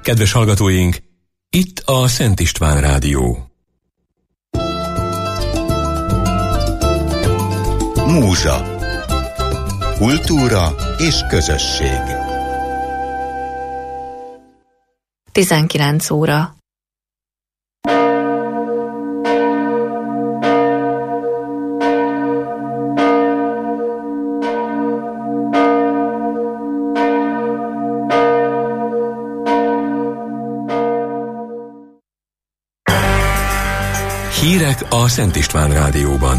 Kedves hallgatóink, itt a Szent István Rádió. Múzsa. Kultúra és közösség. 19 óra. Hírek a Szent István Rádióban.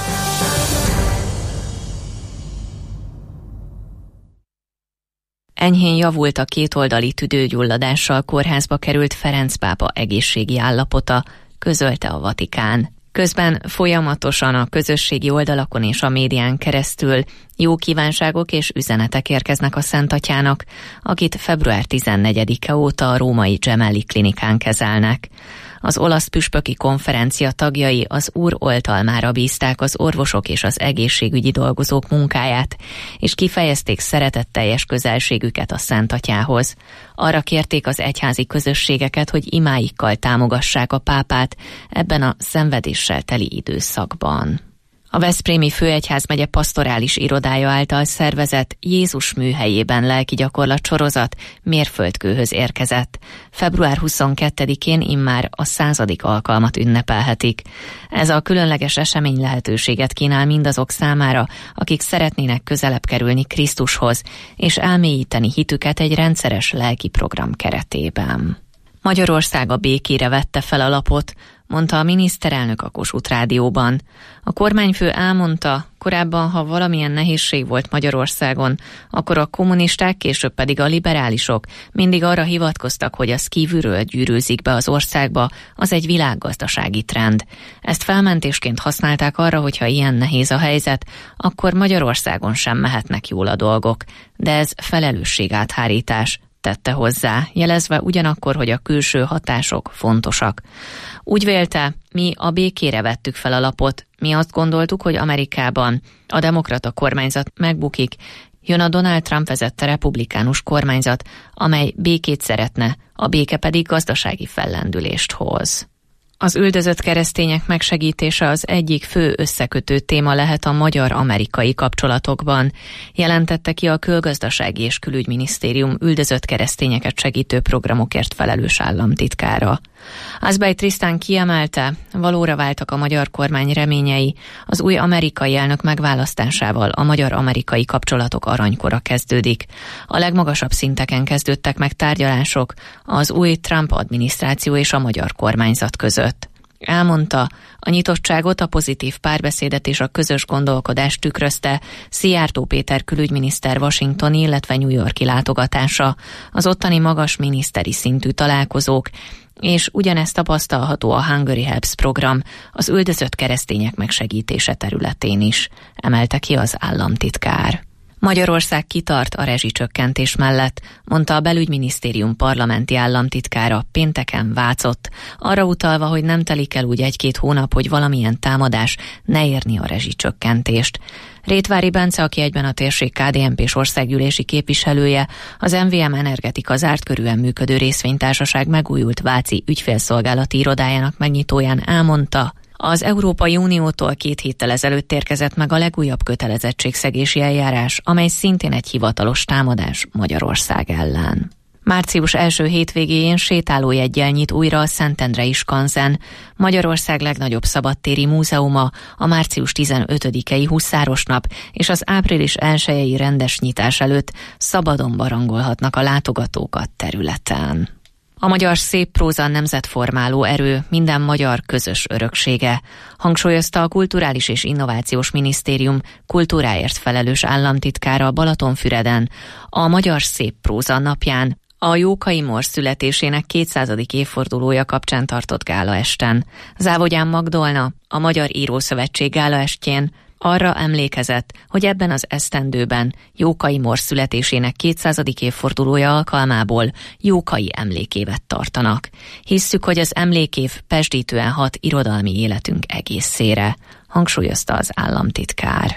Enyhén javult a kétoldali tüdőgyulladással kórházba került Ferenc pápa egészségi állapota, közölte a Vatikán. Közben folyamatosan a közösségi oldalakon és a médián keresztül jó kívánságok és üzenetek érkeznek a Szent Atyának, akit február 14-e óta a római Gemelli klinikán kezelnek. Az olasz püspöki konferencia tagjai az Úr oltalmára bízták az orvosok és az egészségügyi dolgozók munkáját, és kifejezték szeretetteljes közelségüket a Szent Atyához. Arra kérték az egyházi közösségeket, hogy imáikkal támogassák a pápát ebben a szenvedéssel teli időszakban. A Veszprémi Főegyházmegye pastorális irodája által szervezett Jézus műhelyében lelkigyakorlat sorozat mérföldkőhöz érkezett. Február 22-én immár a 100. alkalmat ünnepelhetik. Ez a különleges esemény lehetőséget kínál mindazok számára, akik szeretnének közelebb kerülni Krisztushoz, és elmélyíteni hitüket egy rendszeres lelki program keretében. Magyarország a békére vette fel a lapot, mondta a miniszterelnök a Kossuth Rádióban. A kormányfő elmondta, korábban, ha valamilyen nehézség volt Magyarországon, akkor a kommunisták, később pedig a liberálisok mindig arra hivatkoztak, hogy az kívülről gyűrűzik be az országba, az egy világgazdasági trend. Ezt felmentésként használták arra, hogy ha ilyen nehéz a helyzet, akkor Magyarországon sem mehetnek jól a dolgok. De ez felelősségáthárítás, tette hozzá, jelezve ugyanakkor, hogy a külső hatások fontosak. Úgy vélte, mi a békére vettük fel a lapot, mi azt gondoltuk, hogy Amerikában a demokrata kormányzat megbukik, jön a Donald Trump vezette republikánus kormányzat, amely békét szeretne, a béke pedig gazdasági fellendülést hoz. Az üldözött keresztények megsegítése az egyik fő összekötő téma lehet a magyar-amerikai kapcsolatokban, jelentette ki a Külgazdasági és Külügyminisztérium üldözött keresztényeket segítő programokért felelős államtitkára. Azbej Trisztán kiemelte, valóra váltak a magyar kormány reményei, az új amerikai elnök megválasztásával a magyar-amerikai kapcsolatok aranykora kezdődik. A legmagasabb szinteken kezdődtek meg tárgyalások az új Trump adminisztráció és a magyar kormányzat között. Elmondta, a nyitottságot, a pozitív párbeszédet és a közös gondolkodást tükrözte Szijjártó Péter külügyminiszter washingtoni, illetve New York-i látogatása, az ottani magas miniszteri szintű találkozók, és ugyanezt tapasztalható a Hungary Helps program az üldözött keresztények megsegítése területén is, emelte ki az államtitkár. Magyarország kitart a rezsicsökkentés mellett, mondta a belügyminisztérium parlamenti államtitkára pénteken Vácott, arra utalva, hogy nem telik el úgy 1-2 hónap, hogy valamilyen támadás ne érni a rezsicsökkentést. Rétvári Bence, aki egyben a térség KDNP-s országgyűlési képviselője, az MVM Energetika zárt körűen működő részvénytársaság megújult váci ügyfélszolgálati irodájának megnyitóján elmondta, az Európai Uniótól 2 héttel ezelőtt érkezett meg a legújabb kötelezettségszegési eljárás, amely szintén egy hivatalos támadás Magyarország ellen. Március első hétvégéjén sétálójeggyel nyit újra a Szentendrei skanzen, Magyarország legnagyobb szabadtéri múzeuma, a március 15-i Huszárosnap és az április 1-i rendes nyitás előtt szabadon barangolhatnak a látogatók a területen. A magyar széppróza nemzetformáló erő, minden magyar közös öröksége, hangsúlyozta a Kulturális és Innovációs Minisztérium kultúráért felelős államtitkára Balatonfüreden a Magyar Széppróza napján, a Jókai Mor születésének 200. évfordulója kapcsán tartott gálaesten. Závogyán Magdolna, a Magyar Írószövetség gálaestjén arra emlékezett, hogy ebben az esztendőben Jókai Mor születésének 200. évfordulója alkalmából Jókai emlékévet tartanak. Hisszük, hogy az emlékév pesdítően hat irodalmi életünk egészére, hangsúlyozta az államtitkár.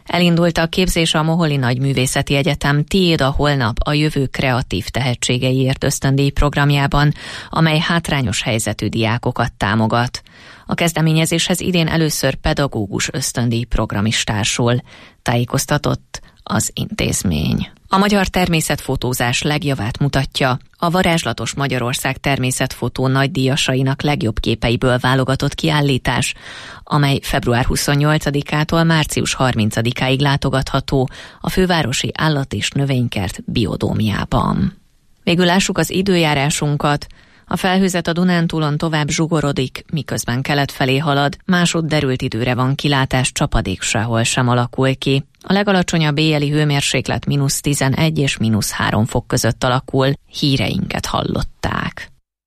Elindult a képzés a Moholi Nagyművészeti Egyetem Tiéd a holnap a jövő kreatív tehetségeiért ösztöndíj programjában, amely hátrányos helyzetű diákokat támogat. A kezdeményezéshez idén először pedagógus ösztöndíj program is társul, tájékoztatott az intézmény. A magyar természetfotózás legjavát mutatja a Varázslatos Magyarország természetfotó nagydíjasainak legjobb képeiből válogatott kiállítás, amely február 28-ától március 30-áig látogatható a fővárosi állat- és növénykert biodómjában. Végül lássuk az időjárásunkat. A felhőzet a Dunántúlon tovább zsugorodik, miközben kelet felé halad, másod derült időre van kilátás, csapadék sehol sem alakul ki. A legalacsonyabb éjjeli hőmérséklet -11 és -3 fok között alakul. Híreinket hallották.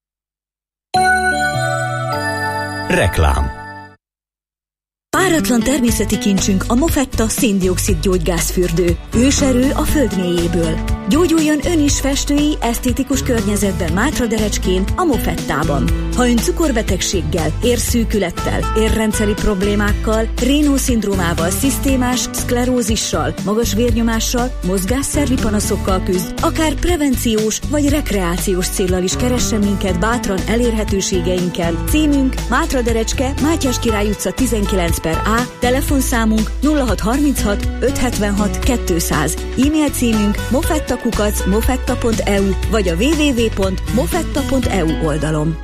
Reklám. Páratlan természeti kincsünk a Mofetta szén-dioxid gyógygázfürdő. Őserő a föld mélyéből. Gyógyuljon ön is festői, esztétikus környezetben Mátraderecskén, a Mofettában. Ha ön cukorbetegséggel, érszűkülettel, érrendszeri problémákkal, Raynaud-szindrómával, szisztémás szklerózissal, magas vérnyomással, mozgásszervi panaszokkal küzd, akár prevenciós vagy rekreációs céllal is keressen minket bátran elérhetőségeinken. Címünk Mátraderecske, Mátyás Király utca 19/A, telefonszámunk 0636 576 200, e-mail címünk mofetta@mofetta.eu vagy a www.mofetta.eu oldalon.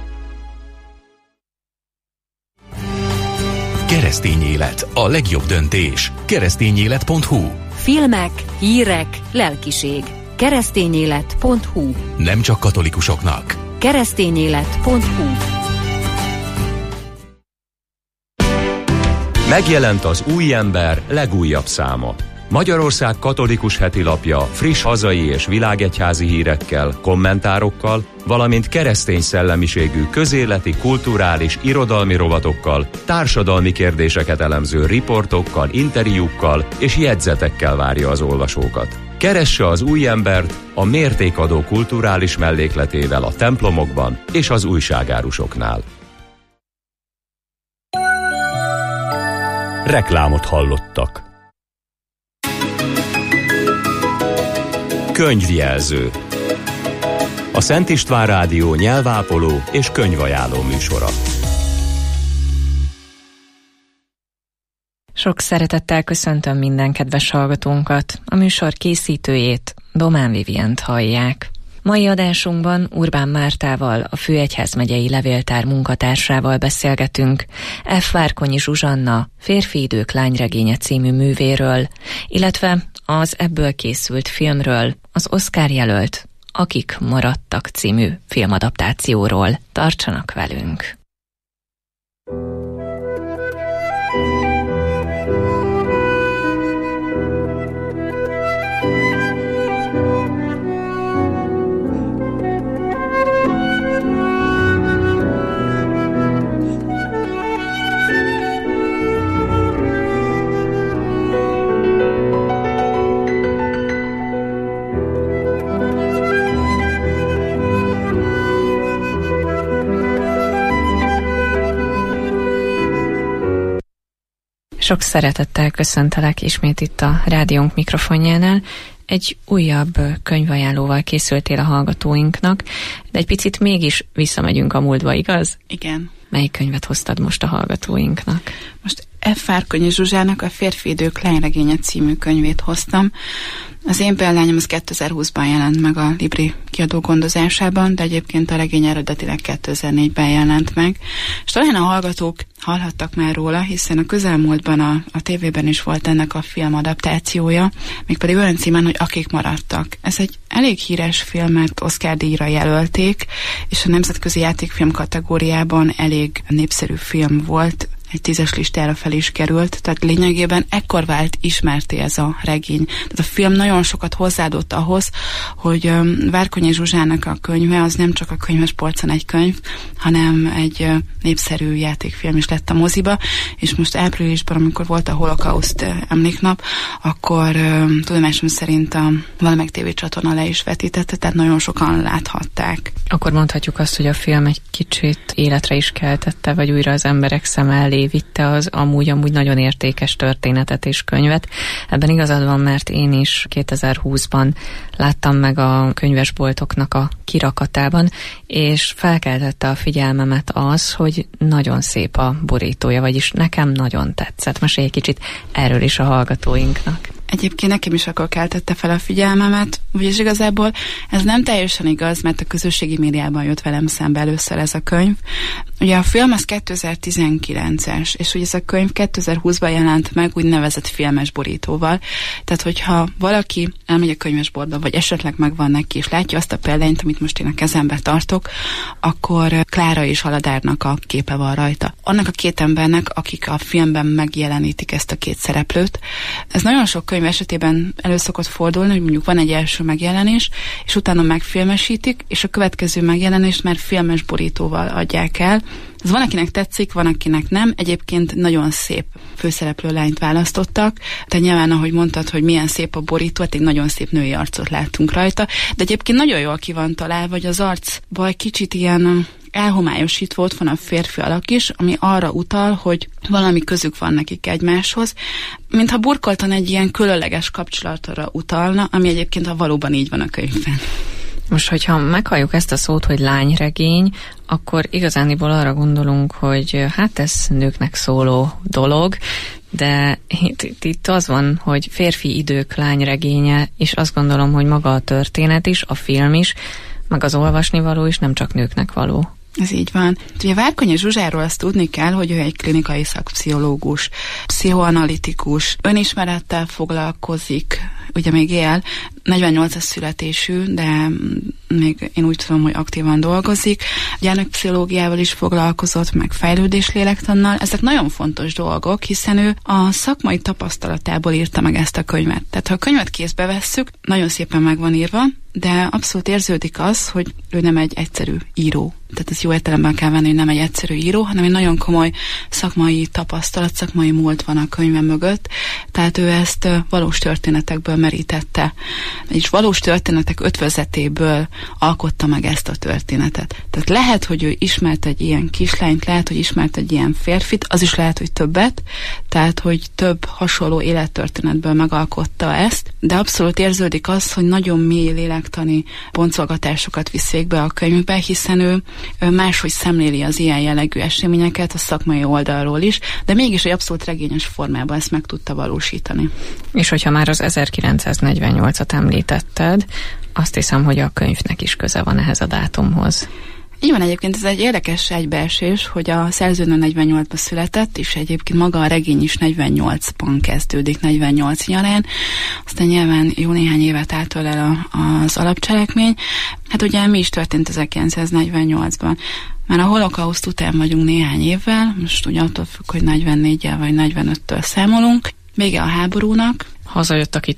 Keresztény élet, a legjobb döntés. Keresztényélet.hu. Filmek, hírek, lelkiség. Keresztényélet.hu. Nem csak katolikusoknak. Keresztényélet.hu. Megjelent az Új Ember legújabb száma. Magyarország katolikus hetilapja friss hazai és világegyházi hírekkel, kommentárokkal, valamint keresztény szellemiségű közéleti, kulturális, irodalmi rovatokkal, társadalmi kérdéseket elemző riportokkal, interjúkkal és jegyzetekkel várja az olvasókat. Keresse az Új Embert a mértékadó kulturális mellékletével a templomokban és az újságárusoknál. Reklámot hallottak. Könyvjelző. A Szent István Rádió nyelvápoló és könyvajánló műsora. Sok szeretettel köszöntöm minden kedves hallgatónkat. A műsor készítőjét, Domán Vivient hallják. Mai adásunkban Urbán Mártával, a Főegyházmegyei Levéltár munkatársával beszélgetünk F. Várkonyi Zsuzsanna Férfi idők lányregénye című művéről, illetve az ebből készült filmről, az Oscar jelölt Akik maradtak című filmadaptációról. Tartsanak velünk! Sok szeretettel köszöntelek ismét itt a rádiónk mikrofonjánál. Egy újabb könyvajánlóval készültél a hallgatóinknak, de egy picit mégis visszamegyünk a múltba, igaz? Igen. Melyik könyvet hoztad most a hallgatóinknak? Most F. Várkonyi Zsuzsának a Férfi idők lányregénye című könyvét hoztam. Az én példányom az 2020-ban jelent meg a Libri kiadó gondozásában, de egyébként a regény eredetileg 2004-ben jelent meg. És talán a hallgatók hallhattak már róla, hiszen a közelmúltban a tévében is volt ennek a filmadaptációja, mégpedig olyan címen, hogy Akik maradtak. Ez egy elég híres film, mert Oscar-díjra jelölték, és a nemzetközi játékfilm kategóriában elég népszerű film volt, egy 10-es listára fel is került, tehát lényegében ekkor vált ismerté ez a regény. Tehát a film nagyon sokat hozzáadott ahhoz, hogy Várkonyi Zsuzsának a könyve az nem csak a könyves polcon egy könyv, hanem egy népszerű játékfilm is lett a moziba, és most áprilisban, amikor volt a Holokauszt emléknap, akkor tudomásom szerint a valamelyik tévécsatorna le is vetítette, tehát nagyon sokan láthatták. Akkor mondhatjuk azt, hogy a film egy kicsit életre is keltette, vagy újra az emberek szem elé felé vitte az amúgy nagyon értékes történetet és könyvet. Ebben igazad van, mert én is 2020-ban láttam meg a könyvesboltoknak a kirakatában, és felkeltette a figyelmemet az, hogy nagyon szép a borítója, vagyis nekem nagyon tetszett. Mesélj egy kicsit erről is a hallgatóinknak. Egyébként nekem is akkor keltette fel a figyelmemet, vagyis igazából ez nem teljesen igaz, mert a közösségi médiában jött velem szembe először ez a könyv. Ugye a film az 2019-es, és ugye ez a könyv 2020-ban jelent meg úgynevezett filmes borítóval. Tehát, hogyha valaki elmegy a könyvesboltba, vagy esetleg megvan neki, és látja azt a példányt, amit most én a kezembe tartok, akkor Klára és Aladárnak a képe van rajta. Annak a két embernek, akik a filmben megjelenítik ezt a két szereplőt. Ez nagyon sok könyv esetében elő szokott fordulni, hogy mondjuk van egy első megjelenés, és utána megfilmesítik, és a következő megjelenést már filmes borítóval adják el. Ez van, akinek tetszik, van, akinek nem. Egyébként nagyon szép főszereplő lányt választottak. Te nyilván, ahogy mondtad, hogy milyen szép a borító, hát egy nagyon szép női arcot láttunk rajta, de egyébként nagyon jól ki van találva, hogy az arcban egy kicsit ilyen elhomályosítva ott van a férfi alak is, ami arra utal, hogy valami közük van nekik egymáshoz, mintha burkoltan egy ilyen különleges kapcsolatra utalna, ami egyébként valóban így van a könyvben. Most, hogyha meghalljuk ezt a szót, hogy lányregény, akkor igazániból arra gondolunk, hogy hát ez nőknek szóló dolog, de itt az van, hogy férfi idők lányregénye, és azt gondolom, hogy maga a történet is, a film is, meg az olvasnivaló is nem csak nőknek való. Ez így van. Ugye Várkonyi Zsuzsáról azt tudni kell, hogy ő egy klinikai szakpszichológus, pszichoanalitikus, önismerettel foglalkozik, ugye még él, 48-as születésű, de még én úgy tudom, hogy aktívan dolgozik. Gyermekpszichológiával is foglalkozott, meg fejlődéslélektannal. Ezek nagyon fontos dolgok, hiszen ő a szakmai tapasztalatából írta meg ezt a könyvet. Tehát ha a könyvet kézbe vesszük, nagyon szépen meg van írva, de abszolút érződik az, hogy ő nem egy egyszerű író. Tehát ez jó értelemben kell venni, hogy nem egy egyszerű író, hanem egy nagyon komoly szakmai tapasztalat, szakmai múlt van a könyve mögött. Tehát ő ezt valós történetekből merítette. És valós történetek ötvözetéből alkotta meg ezt a történetet. Tehát lehet, hogy ő ismert egy ilyen kislányt, lehet, hogy ismert egy ilyen férfit, az is lehet, hogy többet, tehát, hogy több hasonló élettörténetből megalkotta ezt, de abszolút érződik az, hogy nagyon mély lélektani boncolgatásokat visz végbe a könyvbe, hiszen ő máshogy szemléli az ilyen jellegű eseményeket a szakmai oldalról is, de mégis egy abszolút regényes formában ezt meg tudta valósítani. És hogyha már az 1948-at említetted, azt hiszem, hogy a könyvnek is köze van ehhez a dátumhoz. Így van, egyébként ez egy érdekes egybeesés, hogy a szerzőnő 48-ban született, és egyébként maga a regény is 48-ban kezdődik, 48 nyarán, aztán nyilván jó néhány évet átölel az alapcselekmény. Hát ugye mi is történt 1948-ban? Már a holokauszt után vagyunk néhány évvel, most ugye attól függ, hogy 44-jel vagy 45-től számolunk. Vége a háborúnak. Hazajött, aki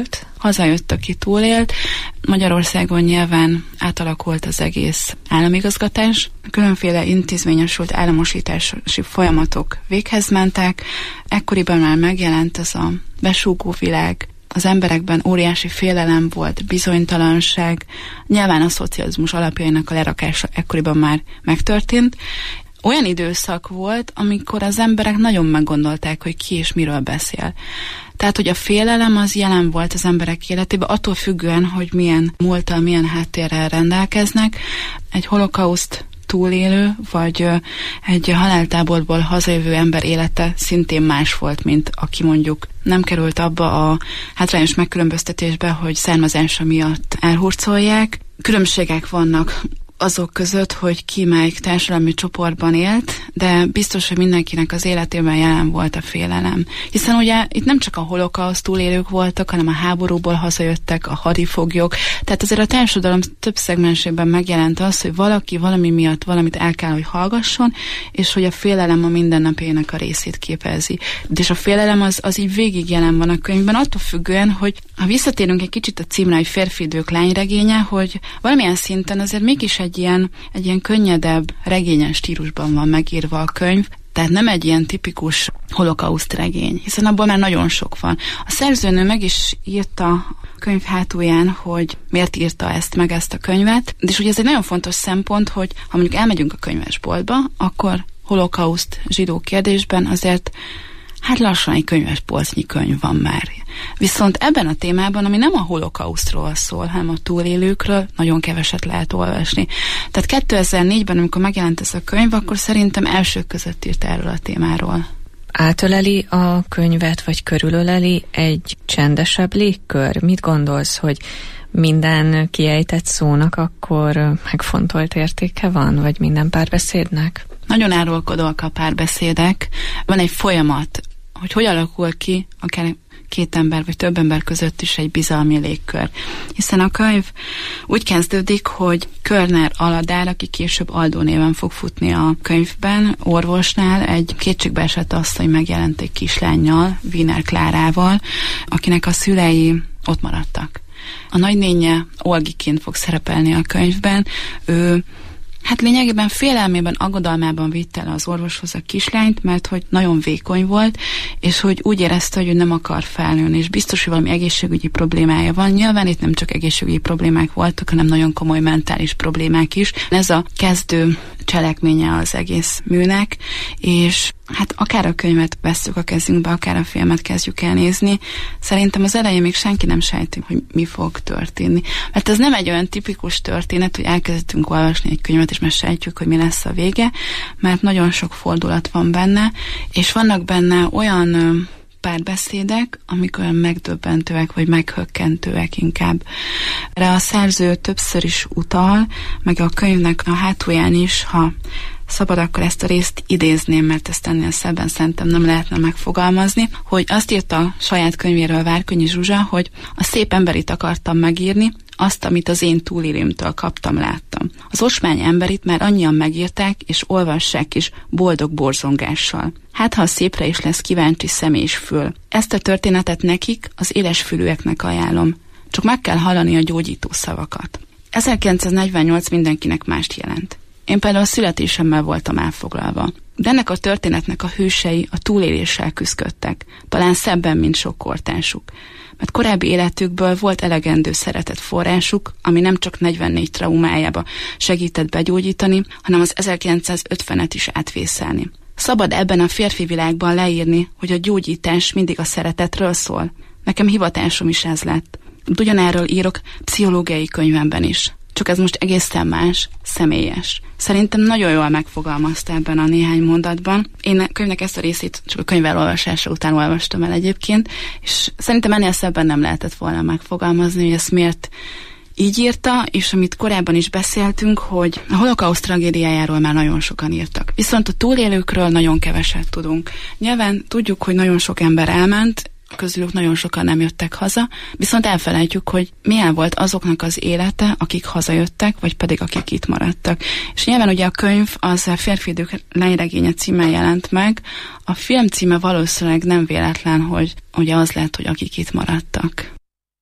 túlélt. Magyarországon nyilván átalakult az egész államigazgatás. Különféle intézményesült államosítási folyamatok véghez mentek. Ekkoriban már megjelent ez a besúgó világ. Az emberekben óriási félelem volt, bizonytalanság. Nyilván a szocializmus alapjainak a lerakása ekkoriban már megtörtént. Olyan időszak volt, amikor az emberek nagyon meggondolták, hogy ki és miről beszél. Tehát, hogy a félelem az jelen volt az emberek életében, attól függően, hogy milyen múlttal, milyen háttérrel rendelkeznek. Egy holokauszt túlélő, vagy egy haláltáborból hazajövő ember élete szintén más volt, mint aki mondjuk nem került abba a hátrányos megkülönböztetésbe, hogy származása miatt elhurcolják. Különbségek vannak azok között, hogy ki melyik társadalmi csoportban élt, de biztos, hogy mindenkinek az életében jelen volt a félelem. Hiszen ugye itt nem csak a holokauszt túlélők voltak, hanem a háborúból hazajöttek, a hadifoglyok. Tehát azért a társadalom több szegmensében megjelent az, hogy valaki valami miatt valamit el kell, hogy hallgasson, és hogy a félelem a mindennapjainak a részét képezi. És a félelem az így végig jelen van a könyvben, attól függően, hogy ha visszatérünk egy kicsit a címre, hogy férfi idők lányregénye, hogy valamilyen szinten azért mégis egy ilyen könnyedebb, regényes stílusban van megírva a könyv, tehát nem egy ilyen tipikus holokauszt regény, hiszen abból már nagyon sok van. A szerzőnő meg is írta a könyv hátulján, hogy miért írta ezt a könyvet, és ugye ez egy nagyon fontos szempont, hogy ha mondjuk elmegyünk a könyvesboltba, akkor holokauszt zsidó kérdésben azért hát lassan egy könyves polcnyi könyv van már. Viszont ebben a témában, ami nem a holokausztról szól, hanem a túlélőkről, nagyon keveset lehet olvasni. Tehát 2004-ben, amikor megjelent ez a könyv, akkor szerintem elsők között írt erről a témáról. Átöleli a könyvet, vagy körülöleli egy csendesebb légkör? Mit gondolsz, hogy minden kiejtett szónak akkor megfontolt értéke van, vagy minden párbeszédnek? Nagyon árulkodóak a párbeszédek. Van egy folyamat, hogy alakul ki akár két ember vagy több ember között is egy bizalmi légkör. Hiszen a könyv úgy kezdődik, hogy Körner Aladár, aki később Aldó néven fog futni a könyvben, orvosnál egy kétségbeesett asszony megjelent egy kislánnyal, Wiener Klárával, akinek a szülei ott maradtak. A nagynénje Olgiként fog szerepelni a könyvben. Ő hát lényegében félelmében, aggodalmában vitte el az orvoshoz a kislányt, mert hogy nagyon vékony volt, és hogy úgy érezte, hogy ő nem akar felnőni, és biztos, hogy valami egészségügyi problémája van. Nyilván itt nem csak egészségügyi problémák voltak, hanem nagyon komoly mentális problémák is. Ez a kezdő cselekménye az egész műnek, és hát akár a könyvet vesszük a kezünkbe, akár a filmet kezdjük el nézni, szerintem az elején még senki nem sejti, hogy mi fog történni. Mert ez nem egy olyan tipikus történet, hogy elkezdtünk olvasni egy könyvet, és már sejtjük, hogy mi lesz a vége, mert nagyon sok fordulat van benne, és vannak benne olyan párbeszédek, amik olyan megdöbbentőek, vagy meghökkentőek inkább. Erre a szerző többször is utal, meg a könyvnek a hátulján is, ha szabad, akkor ezt a részt idézném, mert ezt ennél szebben szerintem nem lehetne megfogalmazni, hogy azt írta a saját könyvéről Várkonyi Zsuzsa, hogy a szép emberit akartam megírni, azt, amit az én túlélőmtől kaptam, láttam. Az ocsmány emberit már annyian megírták, és olvassák is boldog borzongással. Hát, ha a szépre is lesz kíváncsi szem és fül. Ezt a történetet nekik, az élesfülűeknek ajánlom. Csak meg kell hallani a gyógyító szavakat. 1948 mindenkinek mást jelent. Én például a születésemmel voltam elfoglalva. De ennek a történetnek a hősei a túléléssel küzdöttek, talán szebben, mint sok kortársuk. Mert korábbi életükből volt elegendő szeretet forrásuk, ami nem csak 44 traumájába segített begyógyítani, hanem az 1950-et is átvészelni. Szabad ebben a férfi világban leírni, hogy a gyógyítás mindig a szeretetről szól. Nekem hivatásom is ez lett. Ugyanerről írok pszichológiai könyvemben is. Csak ez most egészen más, személyes. Szerintem nagyon jól megfogalmazta ebben a néhány mondatban. Én a könyvnek ezt a részét csak a könyv elolvasása után olvastam el egyébként, és szerintem ennél szebben nem lehetett volna megfogalmazni, hogy ezt miért így írta, és amit korábban is beszéltünk, hogy a holokauszt tragédiájáról már nagyon sokan írtak. Viszont a túlélőkről nagyon keveset tudunk. Nyilván tudjuk, hogy nagyon sok ember elment, közülük nagyon sokan nem jöttek haza, viszont elfelejtjük, hogy milyen volt azoknak az élete, akik hazajöttek, vagy pedig akik itt maradtak. És nyilván ugye a könyv az a Férfi idők lányregénye címmel jelent meg, a film címe valószínűleg nem véletlen, hogy ugye az lett, hogy akik itt maradtak.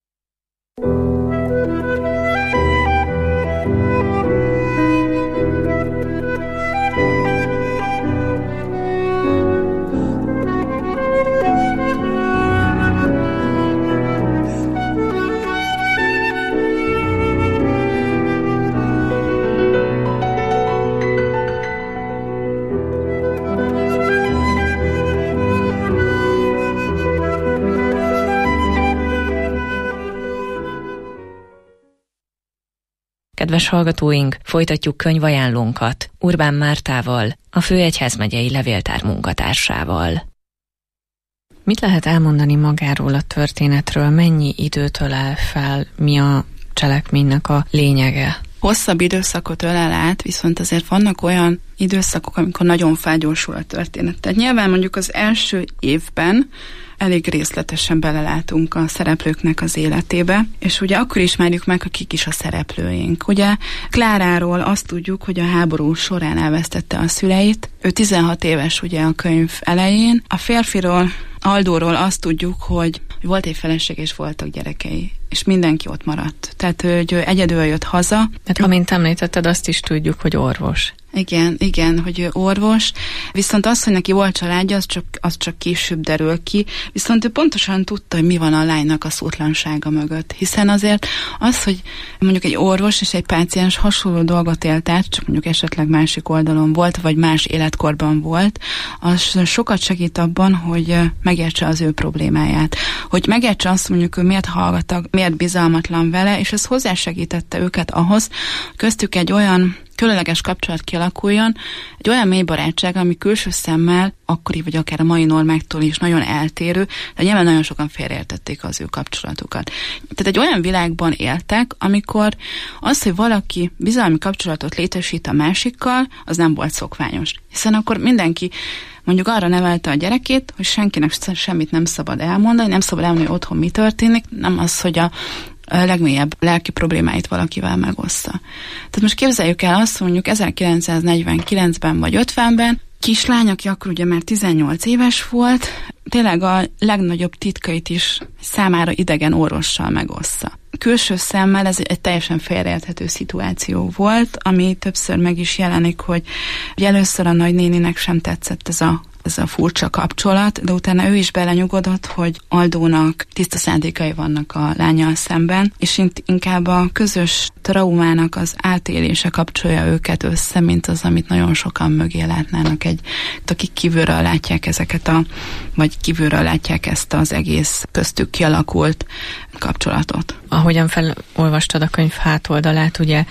Kedves hallgatóink, folytatjuk könyvajánlónkat Urbán Mártával, a Főegyházmegyei Levéltár munkatársával. Mit lehet elmondani magáról a történetről? Mennyi időt ölel fel? Mi a cselekménynek a lényege? Hosszabb időszakot ölel át, viszont azért vannak olyan időszakok, amikor nagyon felgyorsul a történet. Tehát nyilván mondjuk az első évben elég részletesen belelátunk a szereplőknek az életébe, és ugye akkor ismerjük meg, akik is a szereplőink. Ugye Kláráról azt tudjuk, hogy a háború során elvesztette a szüleit. Ő 16 éves ugye a könyv elején. A férfiról, Aldóról azt tudjuk, hogy volt egy feleség és voltak gyerekei. és mindenki ott maradt. Tehát, hogy egyedül jött haza. Tehát, amint említetted, azt is tudjuk, hogy orvos. Igen, hogy ő orvos, viszont az, hogy neki volt családja, az csak később derül ki, viszont ő pontosan tudta, hogy mi van a lánynak a szótlansága mögött, hiszen azért az, hogy mondjuk egy orvos és egy páciens hasonló dolgot élt át, csak mondjuk esetleg másik oldalon volt, vagy más életkorban volt, az sokat segít abban, hogy megértse az ő problémáját, hogy megértse azt, mondjuk, ő miért hallgatag, miért bizalmatlan vele, és ez hozzásegítette őket ahhoz, köztük egy olyan különleges kapcsolat kialakuljon, egy olyan mély barátság, ami külső szemmel, akkori vagy akár a mai normáktól is nagyon eltérő, de nyilván nagyon sokan félreértették az ő kapcsolatukat. Tehát egy olyan világban éltek, amikor az, hogy valaki bizalmi kapcsolatot létesít a másikkal, az nem volt szokványos. Hiszen akkor mindenki mondjuk arra nevelte a gyerekét, hogy senkinek semmit nem szabad elmondani, nem szabad elmondani, hogy otthon mi történik, nem az, hogy a legmélyebb lelki problémáit valakivel megoszta. Tehát most képzeljük el azt, mondjuk 1949-ben vagy 50-ben kislány, aki akkor ugye már 18 éves volt, tényleg a legnagyobb titkait is számára idegen orvossal megossza. Külső szemmel ez egy teljesen félreérthető szituáció volt, ami többször meg is jelenik, hogy először a nagynéninek sem tetszett ez a furcsa kapcsolat, de utána ő is belenyugodott, hogy Aldónak tiszta szándékai vannak a lányal szemben, és inkább a közös traumának az átélése kapcsolja őket össze, mint az, amit nagyon sokan mögé látnának, akik kívülről látják vagy kívülről látják ezt az egész köztük kialakult kapcsolatot. Ahogyan felolvastad a könyv hátoldalát, ugye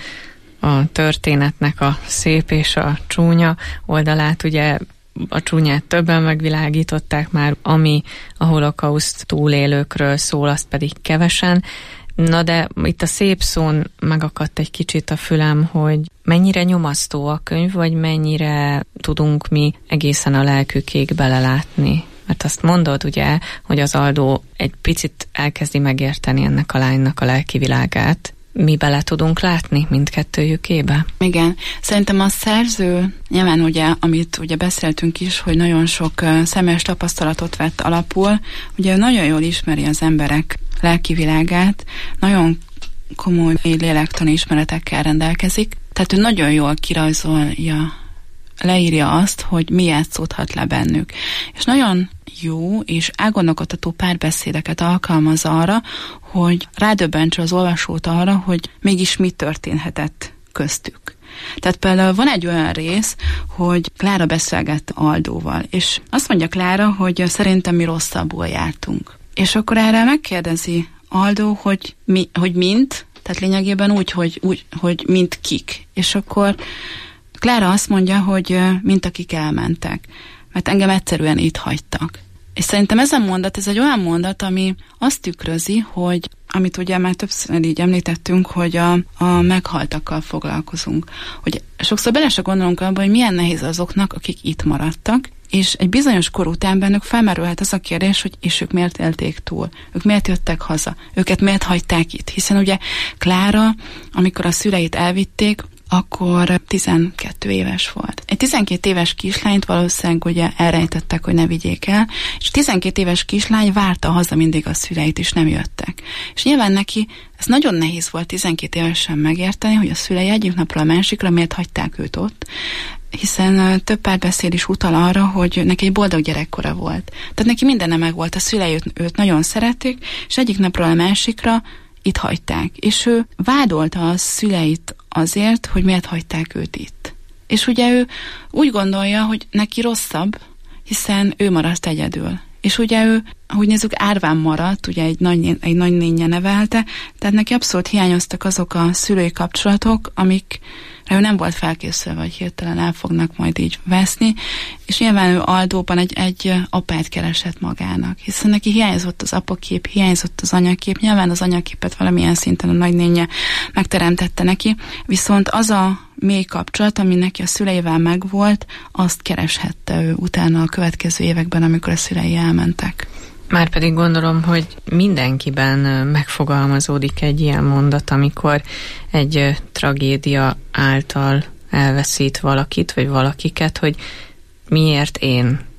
a történetnek a szép és a csúnya oldalát, ugye a csúnyát többen megvilágították már, ami a holokauszt túlélőkről szól, azt pedig kevesen. Na de itt a szép szón megakadt egy kicsit a fülem, hogy mennyire nyomasztó a könyv, vagy mennyire tudunk mi egészen a lelkükéig belelátni. Mert azt mondod, ugye, hogy az Aldó egy picit elkezdi megérteni ennek a lánynak a lelki világát. Mi bele tudunk látni mindkettőjükébe? Igen. Szerintem a szerző, nyilván ugye, amit ugye beszéltünk is, hogy nagyon sok személyes tapasztalatot vett alapul, ugye nagyon jól ismeri az emberek lelki világát, nagyon komoly lélektani ismeretekkel rendelkezik, tehát ő nagyon jól kirajzolja, leírja azt, hogy mi játszódhat le bennük. És nagyon jó és elgondolkodtató párbeszédeket alkalmaz arra, hogy rádöbbentse az olvasót arra, hogy mégis mi történhetett köztük. Tehát például van egy olyan rész, hogy Klára beszélgett Aldóval, és azt mondja Klára, hogy szerintem mi rosszabbul jártunk. És akkor erre megkérdezi Aldó, hogy mint, tehát lényegében úgy, hogy mint kik. És akkor Klára azt mondja, hogy mint akik elmentek, mert engem egyszerűen itt hagytak. És szerintem ez a mondat, ez egy olyan mondat, ami azt tükrözi, hogy amit ugye már többször így említettünk, hogy a meghaltakkal foglalkozunk. Hogy sokszor bele se gondolunk abba, hogy milyen nehéz azoknak, akik itt maradtak, és egy bizonyos kor után bennük felmerülhet az a kérdés, hogy és ők miért élték túl, ők miért jöttek haza, őket miért hagyták itt. Hiszen ugye Klára, amikor a szüleit elvitték, akkor 12 éves volt. Egy 12 éves kislányt valószínűleg ugye elrejtettek, hogy ne vigyék el, és 12 éves kislány várta haza mindig a szüleit, és nem jöttek. És nyilván neki ez nagyon nehéz volt 12 évesen megérteni, hogy a szülei egyik napról a másikra miért hagyták őt ott, hiszen több párbeszéd is utal arra, hogy neki egy boldog gyerekkora volt. Tehát neki mindenne meg volt, a szülei őt nagyon szerették, és egyik napról a másikra itt hagyták. És ő vádolta a szüleit azért, hogy miért hagyták őt itt. És ugye ő úgy gondolja, hogy neki rosszabb, hiszen ő maradt egyedül. És ugye ő, ahogy nézzük, árván maradt, ugye egy nagynénje nevelte, tehát neki abszolút hiányoztak azok a szülői kapcsolatok, amikre ő nem volt felkészülve, vagy hirtelen el fognak majd így veszni, és nyilván ő Aldóban egy apát keresett magának, hiszen neki hiányzott az apakép, hiányzott az anyakép, nyilván az anyaképet valamilyen szinten a nagynénje megteremtette neki, viszont az a mély kapcsolat, ami neki a szüleivel megvolt, azt kereshette ő utána a következő években, amikor a szülei elmentek. Márpedig gondolom, hogy mindenkiben megfogalmazódik egy ilyen mondat, amikor egy tragédia által elveszít valakit, vagy valakiket, hogy miért én?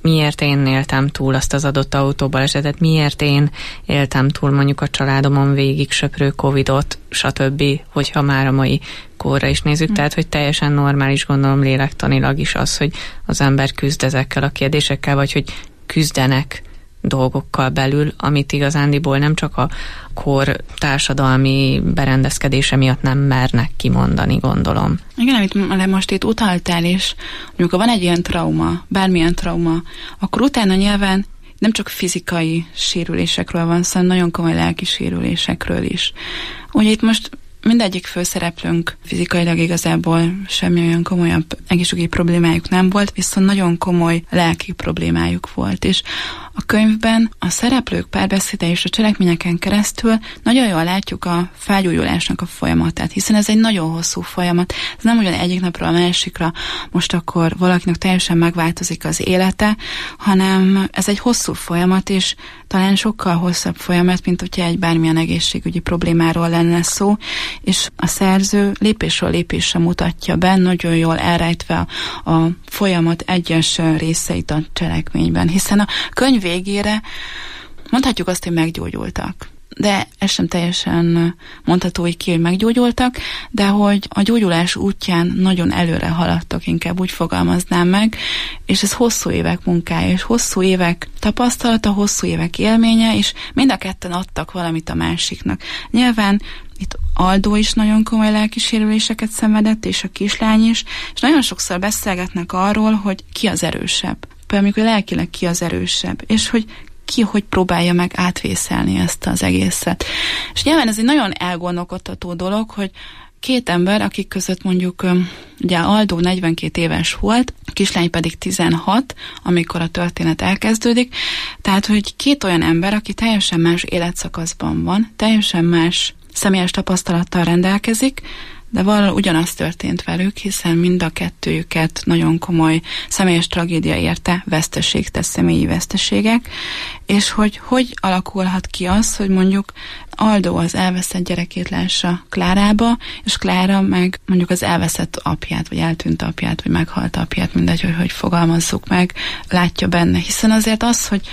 miért én éltem túl azt az adott autóbalesetet, miért én éltem túl mondjuk a családomon végig söprő Covidot, stb., hogyha már a mai korra is nézzük. Tehát, hogy teljesen normális, gondolom lélektanilag is az, hogy az ember küzd ezekkel a kérdésekkel, vagy hogy küzdenek dolgokkal belül, amit igazándiból nem csak a kor társadalmi berendezkedése miatt nem mernek kimondani, gondolom. Igen, amit most itt utaltál is, amikor van egy ilyen trauma, bármilyen trauma, akkor utána nyilván nem csak fizikai sérülésekről van szó, hanem nagyon komoly lelki sérülésekről is. Ugye itt most mindegyik főszereplőnk fizikailag igazából semmi olyan komolyabb egészségügyi problémájuk nem volt, viszont nagyon komoly lelki problémájuk volt, és a könyvben a szereplők párbeszéde és a cselekményeken keresztül nagyon jól látjuk a felgyógyulásnak a folyamatát, hiszen ez egy nagyon hosszú folyamat. Ez nem ugyan egyik napról a másikra most akkor valakinek teljesen megváltozik az élete, hanem ez egy hosszú folyamat, és talán sokkal hosszabb folyamat, mint hogyha egy bármilyen egészségügyi problémáról lenne szó, és a szerző lépésről lépésre mutatja be, nagyon jól elrejtve a folyamat egyes részeit a cselekményben, hiszen a könyv végére mondhatjuk azt, hogy meggyógyultak. De ez sem teljesen mondható így ki, hogy meggyógyultak, de hogy a gyógyulás útján nagyon előre haladtak, inkább úgy fogalmaznám meg, és ez hosszú évek munkája, és hosszú évek tapasztalata, hosszú évek élménye, és mind a ketten adtak valamit a másiknak. Nyilván itt Aldó is nagyon komoly lelki sérüléseket szenvedett, és a kislány is, és nagyon sokszor beszélgetnek arról, hogy ki az erősebb. Például amikor lelkileg ki az erősebb, és hogy ki hogy próbálja meg átvészelni ezt az egészet. És nyilván ez egy nagyon elgondolkodtató dolog, hogy két ember, akik között mondjuk ugye Aldó 42 éves volt, a kislány pedig 16, amikor a történet elkezdődik, tehát hogy két olyan ember, aki teljesen más életszakaszban van, teljesen más személyes tapasztalattal rendelkezik, de valahol ugyanaz történt velük, hiszen mind a kettőjüket nagyon komoly személyes tragédia érte, veszteség, tehát személyi veszteségek, és hogy alakulhat ki az, hogy mondjuk Aldó az elveszett gyerekét lássa Klárába, és Klára meg mondjuk az elveszett apját, vagy eltűnt apját, vagy meghalt apját, mindegy, hogy fogalmazzuk meg, látja benne. Hiszen azért az, hogy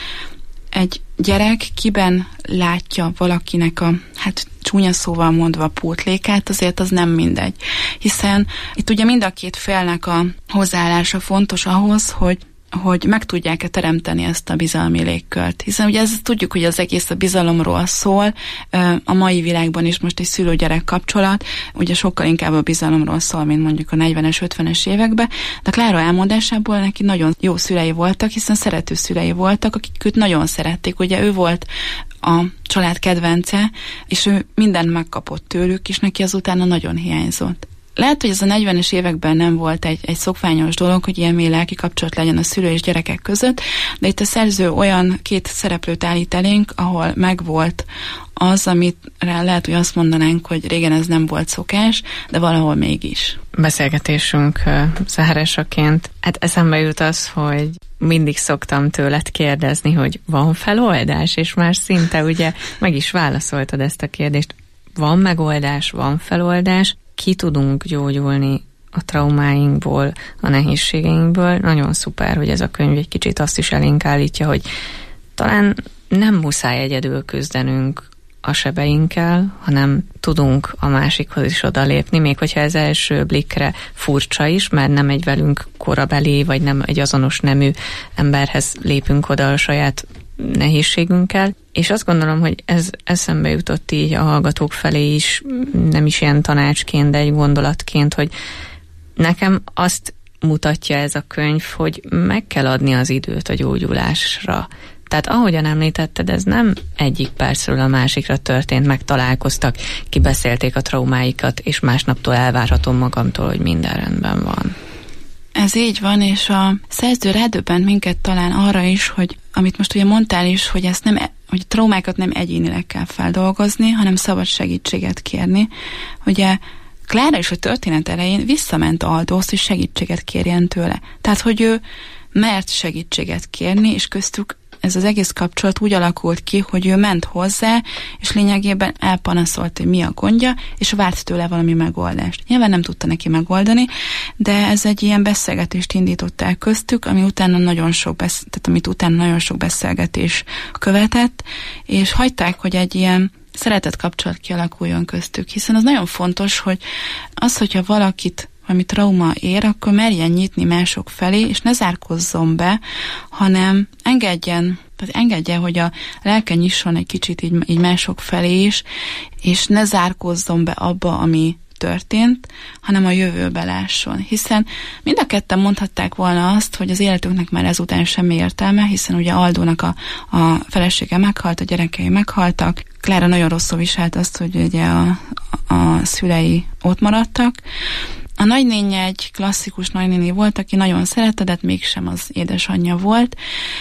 egy gyerek kiben látja valakinek a, csúnya szóval mondva pótlékát, azért az nem mindegy. Hiszen itt ugye mind a két félnek a hozzáállása fontos ahhoz, hogy meg tudják-e teremteni ezt a bizalmi légkört. Hiszen ugye tudjuk, hogy az egész a bizalomról szól, a mai világban is most egy szülő-gyerek kapcsolat, ugye sokkal inkább a bizalomról szól, mint mondjuk a 40-es, 50-es években, de Klára elmondásából neki nagyon jó szülei voltak, hiszen szerető szülei voltak, akik őt nagyon szerették. Ugye ő volt a család kedvence, és ő mindent megkapott tőlük, és neki azutána nagyon hiányzott. Lehet, hogy ez a 40-es években nem volt egy szokványos dolog, hogy ilyen mély lelki kapcsolat legyen a szülő és gyerekek között, de itt a szerző olyan két szereplőt állít elénk, ahol megvolt az, amit lehet, hogy azt mondanánk, hogy régen ez nem volt szokás, de valahol mégis. Beszélgetésünk zárásaként, eszembe jut az, hogy mindig szoktam tőled kérdezni, hogy van feloldás, és már szinte ugye meg is válaszoltad ezt a kérdést. Van megoldás, van feloldás, ki tudunk gyógyulni a traumáinkból, a nehézségeinkből. Nagyon szuper, hogy ez a könyv egy kicsit azt is elénk állítja, hogy talán nem muszáj egyedül küzdenünk a sebeinkkel, hanem tudunk a másikhoz is odalépni, még hogyha ez első blikre furcsa is, mert nem egy velünk korabeli, vagy nem egy azonos nemű emberhez lépünk oda a saját nehézségünkkel, és azt gondolom, hogy ez eszembe jutott így a hallgatók felé is, nem is ilyen tanácsként, de egy gondolatként, hogy nekem azt mutatja ez a könyv, hogy meg kell adni az időt a gyógyulásra. Tehát ahogyan említetted, ez nem egyik percről a másikra történt, meg találkoztak, kibeszélték a traumáikat, és másnaptól elvárhatom magamtól, hogy minden rendben van. Ez így van, és a szerző rádöbbent minket talán arra is, hogy amit most ugye mondtál is, hogy ezt nem, hogy traumákat nem egyénileg kell feldolgozni, hanem szabad segítséget kérni. Ugye Klára is a történet elején visszament Aldóhoz, hogy segítséget kérjen tőle. Tehát, hogy ő mert segítséget kérni, és köztük ez az egész kapcsolat úgy alakult ki, hogy ő ment hozzá, és lényegében elpanaszolt, hogy mi a gondja, és várt tőle valami megoldást. Nyilván nem tudta neki megoldani, de ez egy ilyen beszélgetést indított el köztük, amit utána nagyon sok beszélgetés követett, és hagyták, hogy egy ilyen szeretett kapcsolat kialakuljon köztük, hiszen az nagyon fontos, hogy az, hogyha valakit valami trauma ér, akkor merjen nyitni mások felé, és ne zárkozzon be, hanem engedje, hogy a lelke nyisson egy kicsit így mások felé is, és ne zárkozzon be abba, ami történt, hanem a jövőbe lásson. Hiszen mind a ketten mondhatták volna azt, hogy az életünknek már ezután semmi értelme, hiszen ugye Aldónak a felesége meghalt, a gyerekei meghaltak, Klára nagyon rosszul viselt azt, hogy ugye a szülei ott maradtak. A nagynénje egy klasszikus nagynéni volt, aki nagyon szerette, de mégsem az édesanyja volt,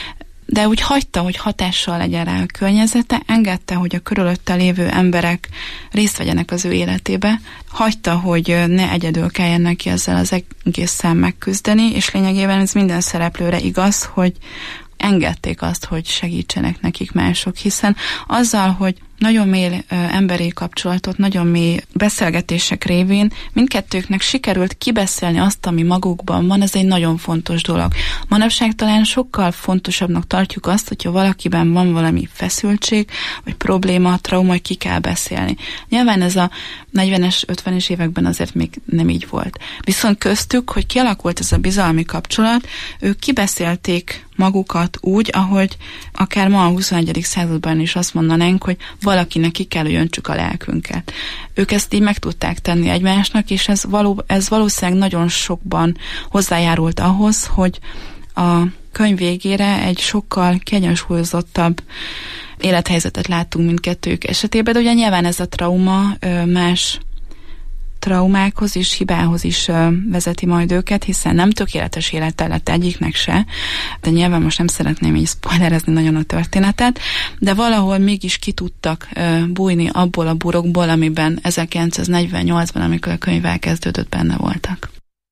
de úgy hagyta, hogy hatással legyen rá a környezete, engedte, hogy a körülötte lévő emberek részt vegyenek az ő életébe, hagyta, hogy ne egyedül kelljen neki ezzel az egésszel megküzdeni, és lényegében ez minden szereplőre igaz, hogy engedték azt, hogy segítsenek nekik mások, hiszen azzal, hogy nagyon mély emberi kapcsolatot, nagyon mély beszélgetések révén mindkettőknek sikerült kibeszélni azt, ami magukban van, ez egy nagyon fontos dolog. Manapság talán sokkal fontosabbnak tartjuk azt, hogyha valakiben van valami feszültség, vagy probléma, trauma, hogy ki kell beszélni. Nyilván ez a 40-es, 50-es években azért még nem így volt. Viszont köztük, hogy kialakult ez a bizalmi kapcsolat, ők kibeszélték magukat úgy, ahogy akár ma a 21. században is azt mondanánk, hogy valakinek ki kell, hogy öntsük a lelkünket. Ők ezt így meg tudták tenni egymásnak, és ez valószínűleg nagyon sokban hozzájárult ahhoz, hogy a könyv végére egy sokkal kiegyensúlyozottabb élethelyzetet láttunk mindkettőjük esetében, de ugye nyilván ez a trauma más traumákhoz és hibához is vezeti majd őket, hiszen nem tökéletes élete lett egyiknek se, de nyilván most nem szeretném így spoilerezni nagyon a történetet, de valahol mégis ki tudtak bújni abból a burokból, amiben 1948-ban, amikor a könyv elkezdődött, benne voltak.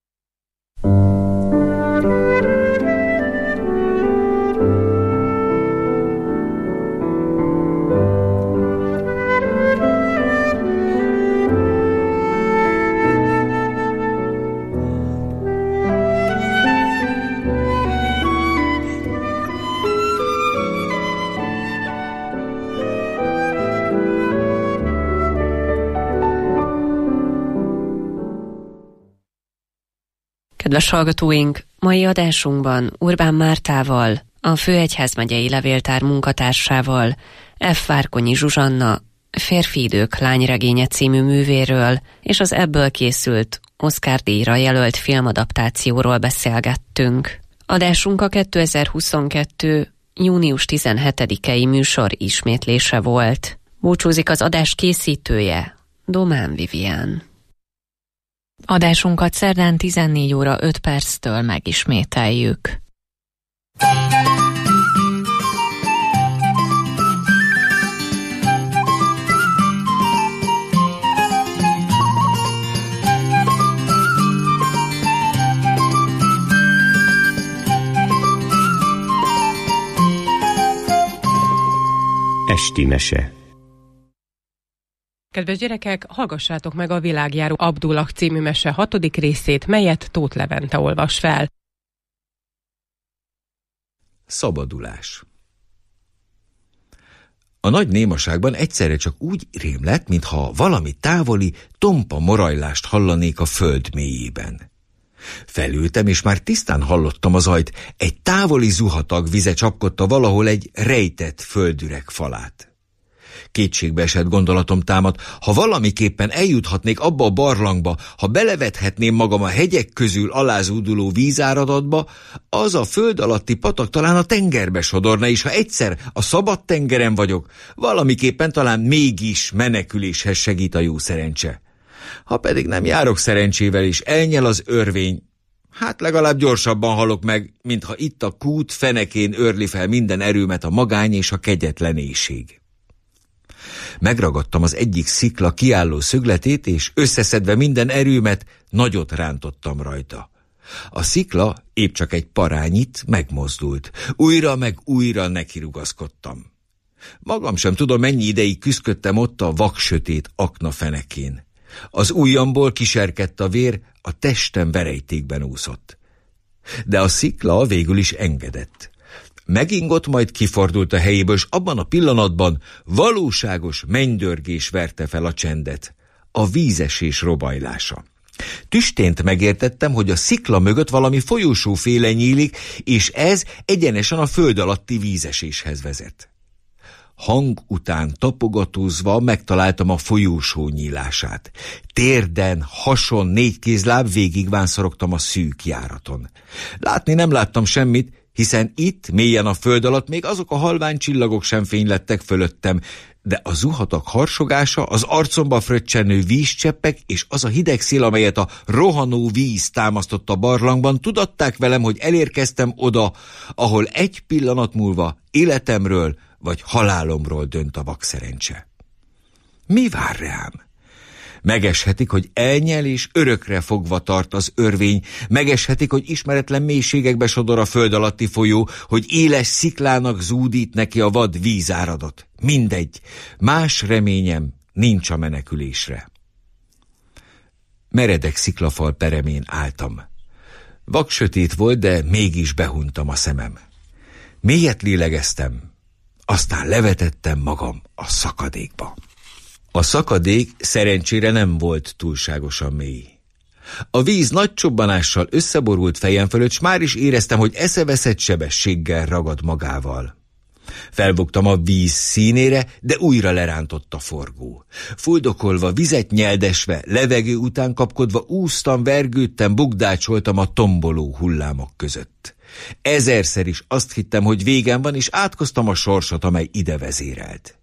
Kedves hallgatóink, mai adásunkban Urbán Mártával, a Főegyházmegyei Levéltár munkatársával, F. Várkonyi Zsuzsanna Férfi idők lányregénye című művéről és az ebből készült Oscar-díjra jelölt filmadaptációról beszélgettünk. Adásunk a 2022. június 17-i műsor ismétlése volt. Búcsúzik az adás készítője, Domán Vivian. Adásunkat szerdán 14 óra 5 perctől megismételjük. Esti mese. Kedves gyerekek, hallgassátok meg a Világjáró Abdullah című mese 6. részét, melyet Tóth Levente olvas fel. Szabadulás. A nagy némaságban egyszerre csak úgy rém lett, mintha valami távoli, tompa morajlást hallanék a föld mélyében. Felültem, és már tisztán hallottam a zajt, egy távoli zuhatag vize csapkodta valahol egy rejtett földüreg falát. Kétségbeesett gondolatom támad, ha valamiképpen eljuthatnék abba a barlangba, ha belevethetném magam a hegyek közül alázúduló vízáradatba, az a föld alatti patak talán a tengerbe sodorna, és ha egyszer a szabad tengeren vagyok, valamiképpen talán mégis meneküléshez segít a jó szerencse. Ha pedig nem járok szerencsével, és elnyel az örvény, hát legalább gyorsabban halok meg, mintha itt a kút fenekén őrli fel minden erőmet a magány és a kegyetlenéség. Megragadtam az egyik szikla kiálló szögletét, és összeszedve minden erőmet, nagyot rántottam rajta. A szikla épp csak egy parányit megmozdult. Újra meg újra nekirugaszkodtam. Magam sem tudom, mennyi ideig küszködtem ott a vaksötét akna fenekén. Az ujjamból kiserkedt a vér, a testem verejtékben úszott. De a szikla végül is engedett. Megingott, majd kifordult a helyéből, és abban a pillanatban valóságos mennydörgés verte fel a csendet. A vízesés robajlása. Tüstént megértettem, hogy a szikla mögött valami folyósóféle nyílik, és ez egyenesen a föld alatti vízeséshez vezet. Hang után tapogatózva megtaláltam a folyósó nyílását. Térden, hason, 4 kézláb végigvánszorogtam a szűk járaton. Látni nem láttam semmit, hiszen itt, mélyen a föld alatt még azok a halvány csillagok sem fénylettek fölöttem, de a zuhatak harsogása, az arcomba fröccsenő vízcseppek és az a hideg szél, amelyet a rohanó víz támasztott a barlangban, tudatták velem, hogy elérkeztem oda, ahol egy pillanat múlva életemről vagy halálomról dönt a vakszerencse. Mi vár rám? Megeshetik, hogy elnyel és örökre fogva tart az örvény, megeshetik, hogy ismeretlen mélységekbe sodor a föld alatti folyó, hogy éles sziklának zúdít neki a vad vízáradat. Mindegy, más reményem nincs a menekülésre. Meredek sziklafal peremén álltam. Vaksötét volt, de mégis behuntam a szemem. Mélyet lélegeztem, aztán levetettem magam a szakadékba. A szakadék szerencsére nem volt túlságosan mély. A víz nagy csobbanással összeborult fejem fölött, s már is éreztem, hogy eszeveszett sebességgel ragad magával. Felbogtam a víz színére, de újra lerántott a forgó. Fuldokolva, vizet nyeldesve, levegő után kapkodva úsztam, vergődtem, bugdácsoltam a tomboló hullámok között. Ezerszer is azt hittem, hogy végem van, és átkoztam a sorsot, amely ide vezérelt.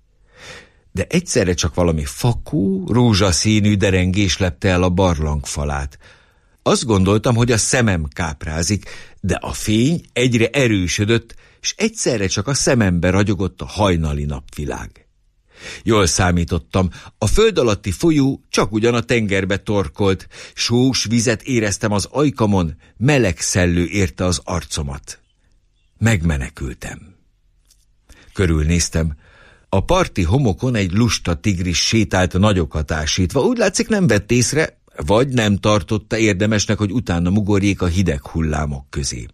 De egyszerre csak valami fakó, rózsaszínű derengés lepte el a barlang falát. Azt gondoltam, hogy a szemem káprázik, de a fény egyre erősödött, és egyszerre csak a szemembe ragyogott a hajnali napvilág. Jól számítottam, a föld alatti folyó csak ugyan a tengerbe torkolt, sós vizet éreztem az ajkamon, meleg szellő érte az arcomat. Megmenekültem. Körülnéztem. A parti homokon egy lusta tigris sétált nagyokat ásítva, úgy látszik nem vett észre, vagy nem tartotta érdemesnek, hogy utána mugorjék a hideg hullámok közé.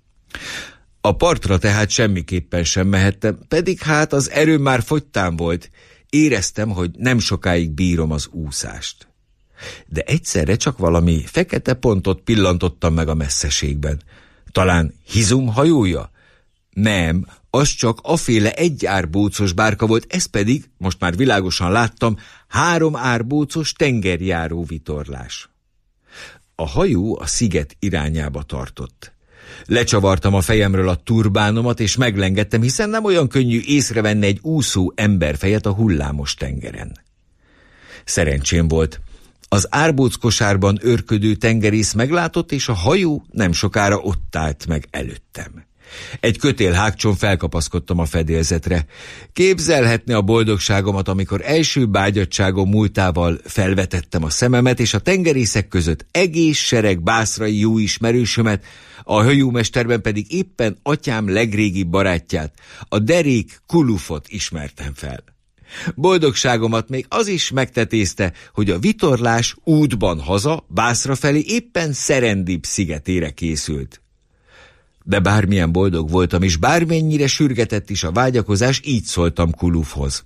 A partra tehát semmiképpen sem mehettem, pedig hát az erőm már fogytán volt, éreztem, hogy nem sokáig bírom az úszást. De egyszerre csak valami fekete pontot pillantottam meg a messzeségben. Talán Hizum hajója? Nem, az csak aféle 1 árbócos bárka volt, ez pedig, most már világosan láttam, 3 árbócos tengerjáró vitorlás. A hajó a sziget irányába tartott. Lecsavartam a fejemről a turbánomat, és meglengedtem, hiszen nem olyan könnyű észrevenni egy úszó emberfejet a hullámos tengeren. Szerencsém volt. Az árbóckosárban őrködő tengerész meglátott, és a hajó nem sokára ott állt meg előttem. Egy kötélhágcson felkapaszkodtam a fedélzetre. Képzelhetni a boldogságomat, amikor első bágyadtságom múltával felvetettem a szememet, és a tengerészek között egész sereg bászrai jó ismerősömet, a hajómesterben pedig éppen atyám legrégibb barátját, a derék Kulufot ismertem fel. Boldogságomat még az is megtetézte, hogy a vitorlás útban haza, Bászra felé éppen Szerendib szigetére készült. De bármilyen boldog voltam, és bármennyire sürgetett is a vágyakozás, így szóltam Kulufhoz.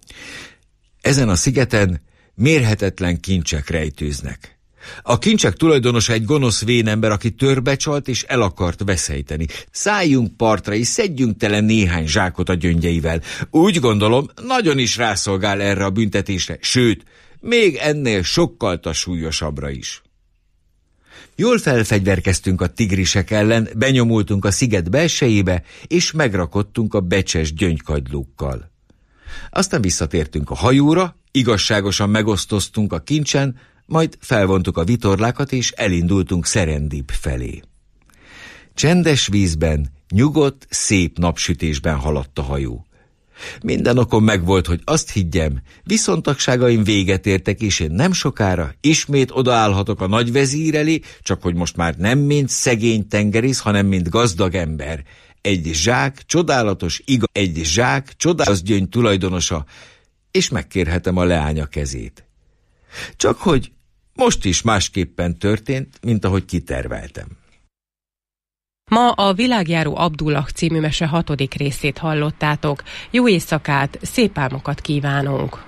Ezen a szigeten mérhetetlen kincsek rejtőznek. A kincsek tulajdonosa egy gonosz vénember, aki törbecsalt és el akart veszejteni. Szálljunk partra és szedjünk tele néhány zsákot a gyöngyeivel. Úgy gondolom, nagyon is rászolgál erre a büntetésre, sőt, még ennél sokkal súlyosabbra is. Jól felfegyverkeztünk a tigrisek ellen, benyomultunk a sziget belsejébe, és megrakodtunk a becses gyöngykagylókkal. Aztán visszatértünk a hajóra, igazságosan megosztoztunk a kincsen, majd felvontuk a vitorlákat, és elindultunk Szerendib felé. Csendes vízben, nyugodt, szép napsütésben haladt a hajó. Minden okom megvolt, hogy azt higgyem, viszontagságaim véget értek, és én nem sokára ismét odaállhatok a nagyvezír elé, csak hogy most már nem mint szegény tengerész, hanem mint gazdag ember. Egy zsák csodálatos gyöngy tulajdonosa, és megkérhetem a leánya kezét. Csak hogy most is másképpen történt, mint ahogy kiterveltem. Ma a Világjáró Abdullah című mese 6. részét hallottátok. Jó éjszakát, szép álmokat kívánunk!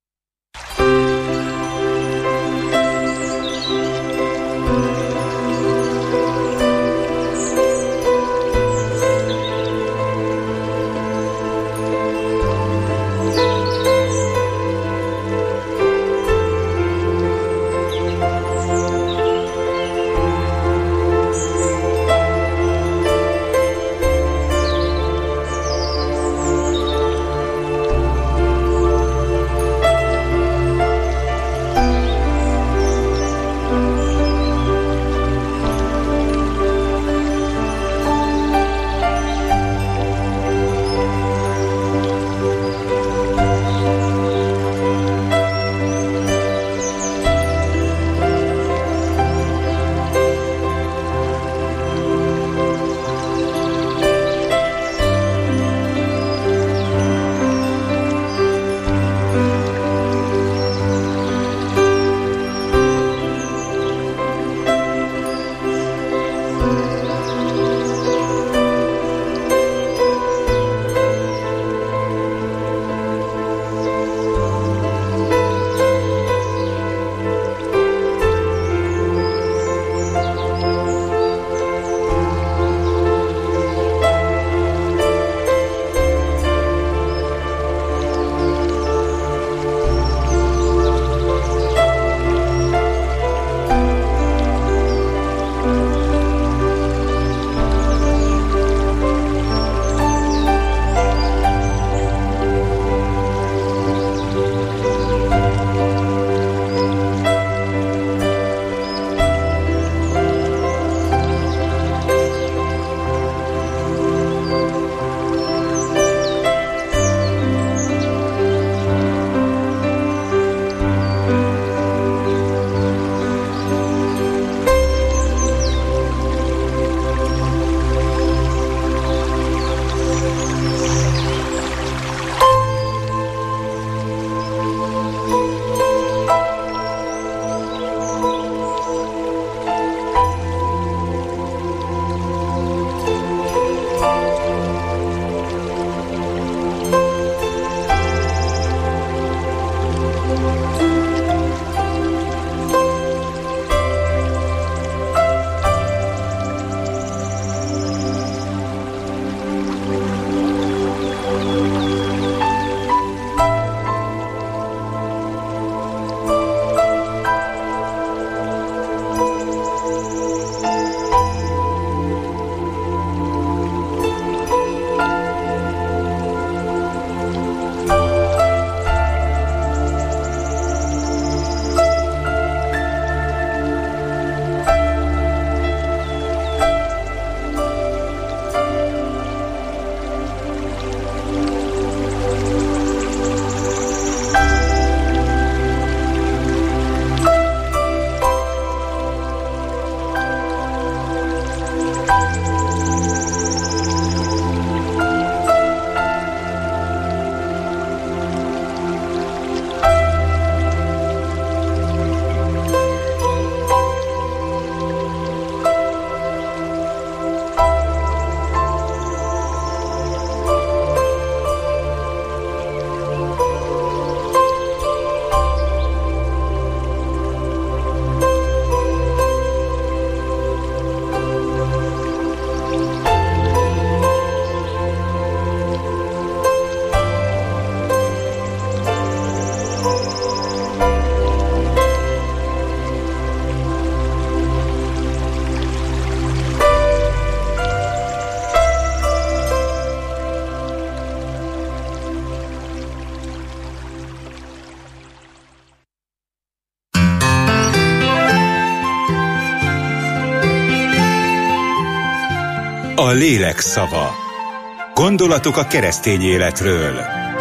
A lélek szava. Gondolatok a keresztény életről.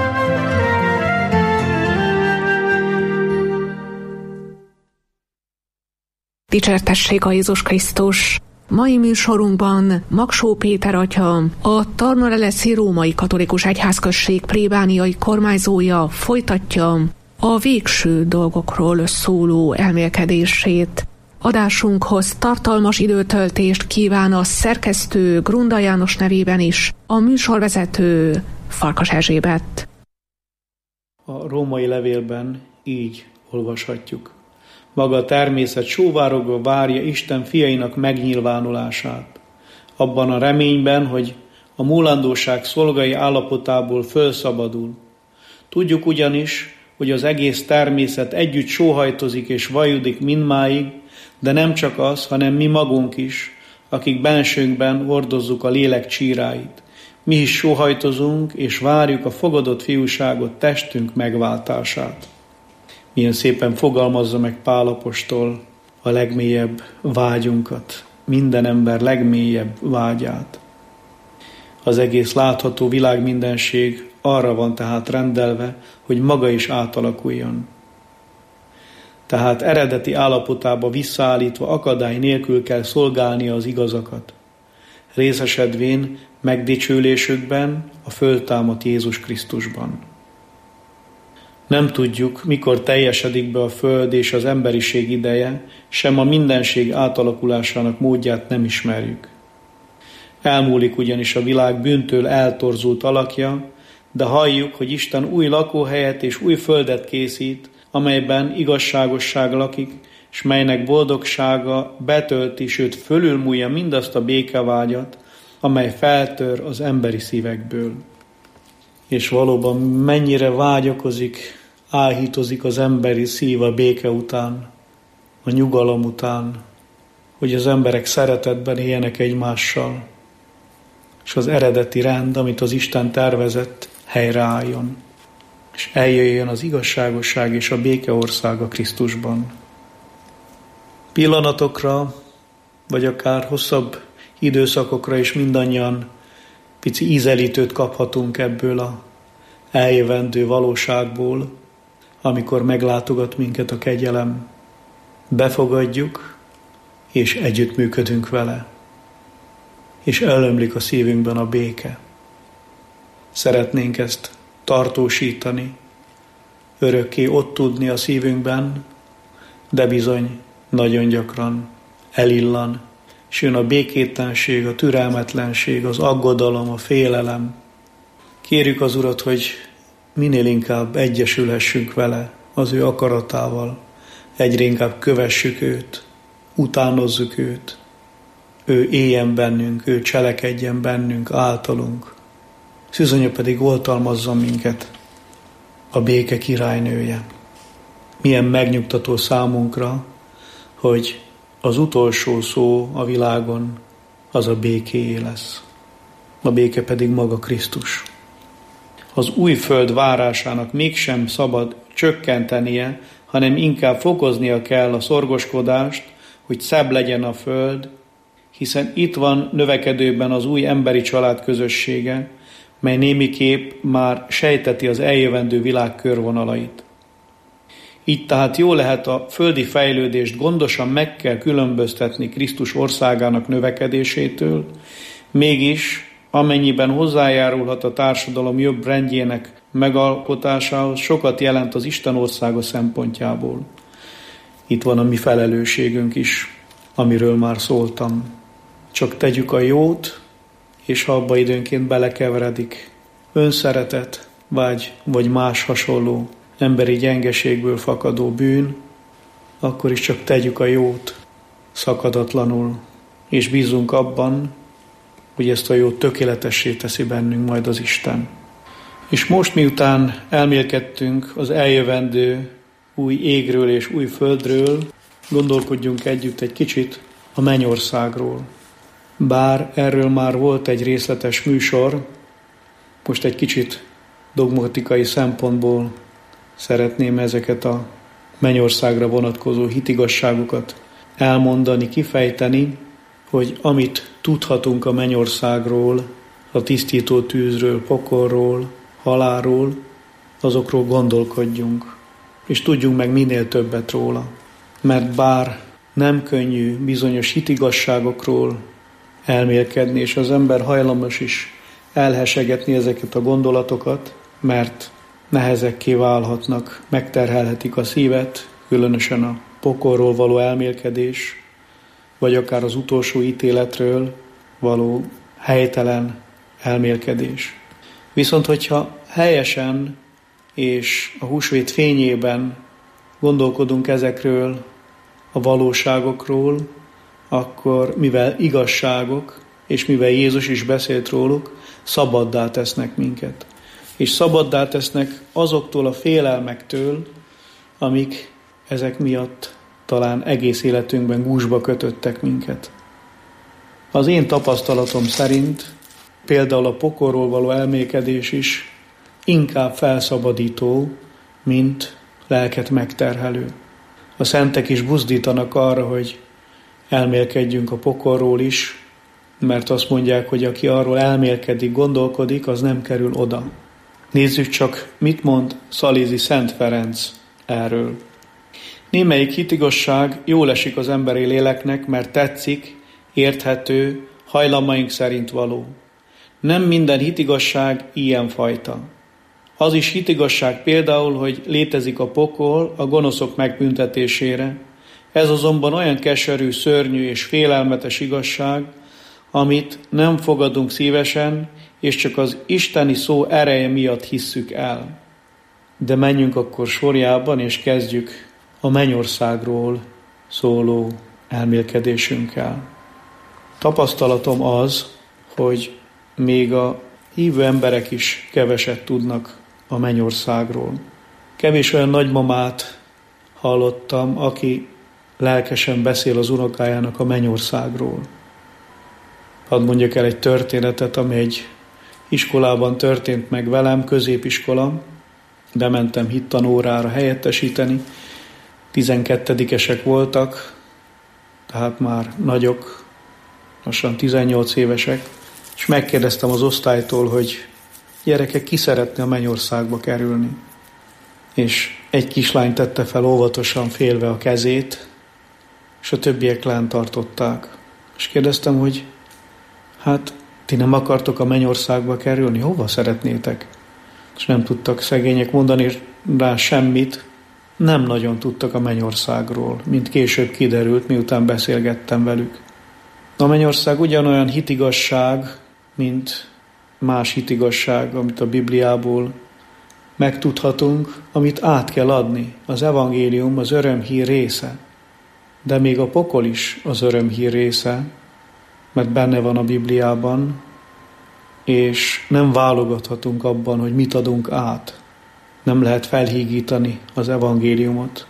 Dicsértessék a Jézus Krisztus! Mai műsorunkban Magsó Péter atya, a Tarnaleszi Római Katolikus Egyházközség plébániai kormányzója folytatja a végső dolgokról szóló elmélkedését. Adásunkhoz tartalmas időtöltést kíván a szerkesztő Grunda János nevében is, a műsorvezető Farkas Erzsébet. A római levélben így olvashatjuk. Maga a természet sóvárogva várja Isten fiainak megnyilvánulását, abban a reményben, hogy a múlandóság szolgai állapotából fölszabadul. Tudjuk ugyanis, hogy az egész természet együtt sóhajtozik és vajudik mindmáig, de nem csak az, hanem mi magunk is, akik bensőnkben hordozzuk a lélek csíráit. Mi is sóhajtozunk, és várjuk a fogadott fiúságot, testünk megváltását. Milyen szépen fogalmazza meg Pál apostol a legmélyebb vágyunkat, minden ember legmélyebb vágyát. Az egész látható világmindenség arra van tehát rendelve, hogy maga is átalakuljon. Tehát eredeti állapotába visszaállítva akadály nélkül kell szolgálnia az igazakat, részesedvén megdicsőlésükben a föltámadt Jézus Krisztusban. Nem tudjuk, mikor teljesedik be a föld és az emberiség ideje, sem a mindenség átalakulásának módját nem ismerjük. Elmúlik ugyanis a világ bűntől eltorzult alakja, de halljuk, hogy Isten új lakóhelyet és új földet készít, amelyben igazságosság lakik, és melynek boldogsága betölti, sőt fölülmúlja mindazt a békevágyat, amely feltör az emberi szívekből. És valóban mennyire vágyakozik, áhítozik az emberi szív a béke után, a nyugalom után, hogy az emberek szeretetben éljenek egymással, és az eredeti rend, amit az Isten tervezett, helyreálljon, és eljöjjön az igazságosság és a béke országa Krisztusban. Pillanatokra, vagy akár hosszabb időszakokra is mindannyian pici ízelítőt kaphatunk ebből a eljövendő valóságból, amikor meglátogat minket a kegyelem. Befogadjuk, és együttműködünk vele, és elömlik a szívünkben a béke. Szeretnénk ezt tartósítani, örökké ott tudni a szívünkben, de bizony nagyon gyakran elillan, és jön a békétlenség, a türelmetlenség, az aggodalom, a félelem. Kérjük az Urat, hogy minél inkább egyesülhessünk vele, az ő akaratával, egyre inkább kövessük őt, utánozzuk őt, ő éljen bennünk, ő cselekedjen bennünk, általunk. Szűzanya pedig oltalmazzon minket, a béke királynője. Milyen megnyugtató számunkra, hogy az utolsó szó a világon az a békéé lesz. A béke pedig maga Krisztus. Az új föld várásának mégsem szabad csökkentenie, hanem inkább fokoznia kell a szorgoskodást, hogy szebb legyen a föld, hiszen itt van növekedőben az új emberi család közössége, mely némiképp már sejteti az eljövendő világ körvonalait. Így tehát jó lehet a földi fejlődést gondosan meg kell különböztetni Krisztus országának növekedésétől, mégis amennyiben hozzájárulhat a társadalom jobb rendjének megalkotásához, sokat jelent az Isten országa szempontjából. Itt van a mi felelősségünk is, amiről már szóltam. Csak tegyük a jót, és ha abba időnként belekeveredik önszeretet, vagy más hasonló emberi gyengeségből fakadó bűn, akkor is csak tegyük a jót szakadatlanul, és bízunk abban, hogy ezt a jót tökéletessé teszi bennünk majd az Isten. És most miután elmélkedtünk az eljövendő új égről és új földről, gondolkodjunk együtt egy kicsit a mennyországról. Bár erről már volt egy részletes műsor, most egy kicsit dogmatikai szempontból szeretném ezeket a mennyországra vonatkozó hitigasságokat elmondani, kifejteni, hogy amit tudhatunk a mennyországról, a tisztító tűzről, pokolról, halálról, azokról gondolkodjunk, és tudjunk meg minél többet róla. Mert bár nem könnyű bizonyos hitigasságokról elmélkedni, és az ember hajlamos is elhesegetni ezeket a gondolatokat, mert nehezekké válhatnak, megterhelhetik a szívet, különösen a pokolról való elmélkedés, vagy akár az utolsó ítéletről való helytelen elmélkedés. Viszont hogyha helyesen és a húsvét fényében gondolkodunk ezekről a valóságokról, akkor mivel igazságok, és mivel Jézus is beszélt róluk, szabaddá tesznek minket. És szabaddá tesznek azoktól a félelmektől, amik ezek miatt talán egész életünkben gúzsba kötöttek minket. Az én tapasztalatom szerint például a pokolról való elmélkedés is inkább felszabadító, mint lelket megterhelő. A szentek is buzdítanak arra, hogy elmélkedjünk a pokolról is, mert azt mondják, hogy aki arról elmélkedik, gondolkodik, az nem kerül oda. Nézzük csak, mit mond Szalézi Szent Ferenc erről. Némelyik hitigazság jól esik az emberi léleknek, mert tetszik, érthető, hajlamaink szerint való. Nem minden hitigazság ilyenfajta. Az is hitigazság például, hogy létezik a pokol a gonoszok megbüntetésére. Ez azonban olyan keserű, szörnyű és félelmetes igazság, amit nem fogadunk szívesen, és csak az isteni szó ereje miatt hisszük el. De menjünk akkor sorjában, és kezdjük a mennyországról szóló elmélkedésünkkel. Tapasztalatom az, hogy még a hívő emberek is keveset tudnak a mennyországról. Kevés olyan nagymamát hallottam, aki lelkesen beszél az unokájának a mennyországról. Hadd mondjak el egy történetet, ami egy iskolában történt meg velem, középiskola. Bementem hittanórára helyettesíteni. 12-esek voltak, tehát már nagyok, lassan 18 évesek, és megkérdeztem az osztálytól, hogy gyerekek, ki szeretne a mennyországba kerülni. És egy kislány tette fel óvatosan félve a kezét, és a többiek lent tartották. És kérdeztem, hogy hát ti nem akartok a mennyországba kerülni, hova szeretnétek? És nem tudtak szegények mondani rá semmit, nem nagyon tudtak a mennyországról, mint később kiderült, miután beszélgettem velük. A mennyország ugyanolyan hitigasság, mint más hitigasság, amit a Bibliából megtudhatunk, amit át kell adni. Az evangélium az örömhír része, de még a pokol is az örömhír része, mert benne van a Bibliában, és nem válogathatunk abban, hogy mit adunk át. Nem lehet felhígítani az evangéliumot.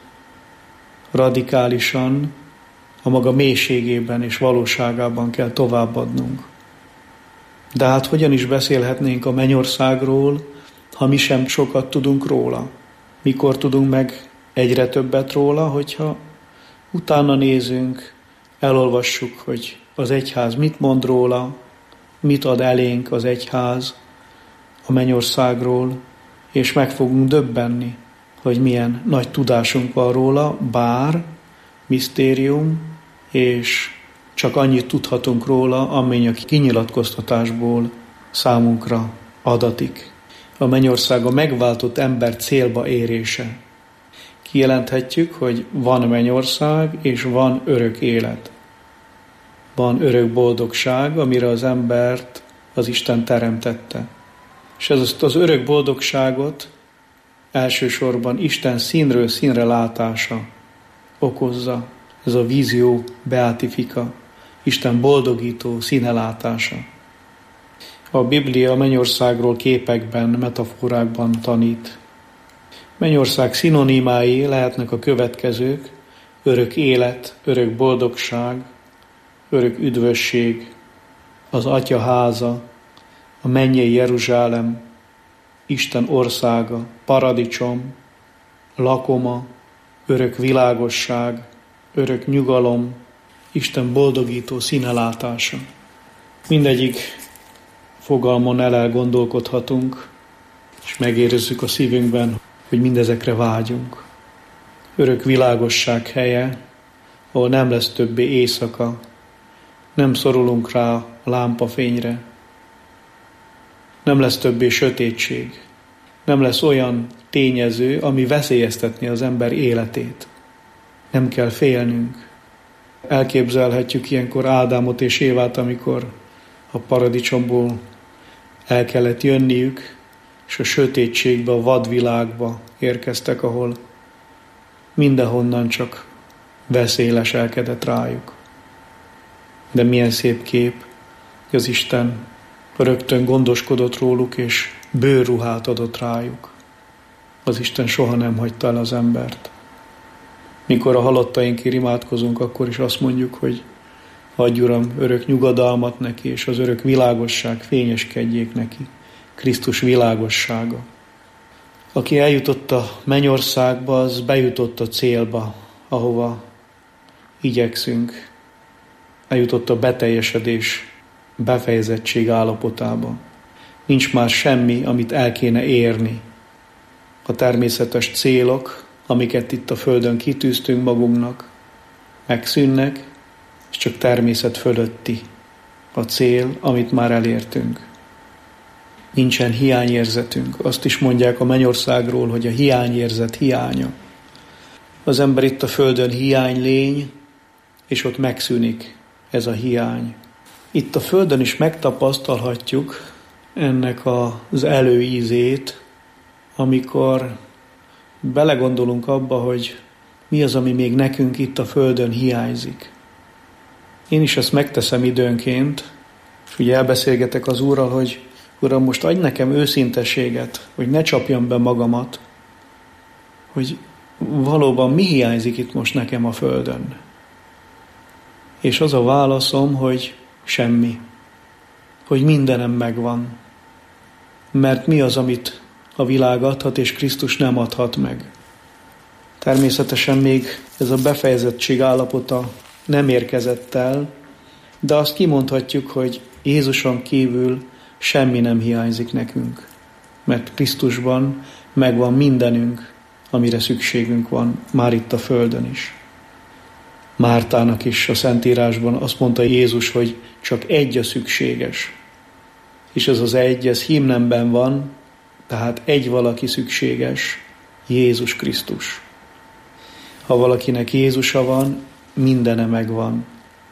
Radikálisan, a maga mélységében és valóságában kell továbbadnunk. De hát hogyan is beszélhetnénk a mennyországról, ha mi sem sokat tudunk róla? Mikor tudunk meg egyre többet róla, hogyha utána nézünk, elolvassuk, hogy az egyház mit mond róla, mit ad elénk az egyház a mennyországról, és meg fogunk döbbenni, hogy milyen nagy tudásunk van róla, bár misztérium, és csak annyit tudhatunk róla, amennyi a kinyilatkoztatásból számunkra adatik. A mennyország a megváltott ember célba érése. Kijelenthetjük, hogy van mennyország, és van örök élet. Van örök boldogság, amire az embert az Isten teremtette. És ezt az örök boldogságot elsősorban Isten színről színre látása okozza. Ez a vízió beatifika, Isten boldogító színelátása. A Biblia a mennyországról képekben, metaforákban tanít. Mennyország szinonimái lehetnek a következők: örök élet, örök boldogság, örök üdvösség, az Atya háza, a mennyei Jeruzsálem, Isten országa, paradicsom, lakoma, örök világosság, örök nyugalom, Isten boldogító színelátása. Mindegyik fogalmon elgondolkodhatunk, és megérezzük a szívünkben, hogy mindezekre vágyunk. Örök világosság helye, ahol nem lesz többé éjszaka, nem szorulunk rá a lámpafényre, nem lesz többé sötétség, Nem lesz olyan tényező, ami veszélyeztetni az ember életét. Nem kell félnünk. Elképzelhetjük ilyenkor Ádámot és Évát, amikor a paradicsomból el kellett jönniük, és a sötétségbe, a vadvilágba érkeztek, ahol mindenhonnan csak veszély leselkedett rájuk. De milyen szép kép, hogy az Isten rögtön gondoskodott róluk, és bőrruhát adott rájuk. Az Isten soha nem hagyta el az embert. Mikor a halottainkért imádkozunk, akkor is azt mondjuk, hogy adj, Uram, örök nyugodalmat neki, és az örök világosság fényeskedjék neki. Krisztus világossága. Aki eljutott a mennyországba, az bejutott a célba, ahova igyekszünk. Eljutott a beteljesedés, befejezettség állapotába. Nincs már semmi, amit el kéne érni. A természetes célok, amiket itt a Földön kitűztünk magunknak, megszűnnek, és csak természet fölötti a cél, amit már elértünk. Nincsen hiányérzetünk. Azt is mondják a mennyországról, hogy a hiányérzet hiánya. Az ember itt a Földön hiánylény, és ott megszűnik ez a hiány. Itt a Földön is megtapasztalhatjuk ennek az előízét, amikor belegondolunk abba, hogy mi az, ami még nekünk itt a Földön hiányzik. Én is ezt megteszem időnként, és ugye elbeszélgetek az Úrral, hogy Uram, most adj nekem őszintességet, hogy ne csapjam be magamat, hogy valóban mi hiányzik itt most nekem a Földön. És az a válaszom, hogy semmi. Hogy mindenem megvan. Mert mi az, amit a világ adhat, és Krisztus nem adhat meg. Természetesen még ez a befejezettség állapota nem érkezett el, de azt kimondhatjuk, hogy Jézuson kívül semmi nem hiányzik nekünk. Mert Krisztusban megvan mindenünk, amire szükségünk van, már itt a Földön is. Mártának is a Szentírásban azt mondta Jézus, hogy csak egy a szükséges. És ez az egy, ez hímnemben van, tehát egy valaki szükséges, Jézus Krisztus. Ha valakinek Jézusa van, mindene megvan.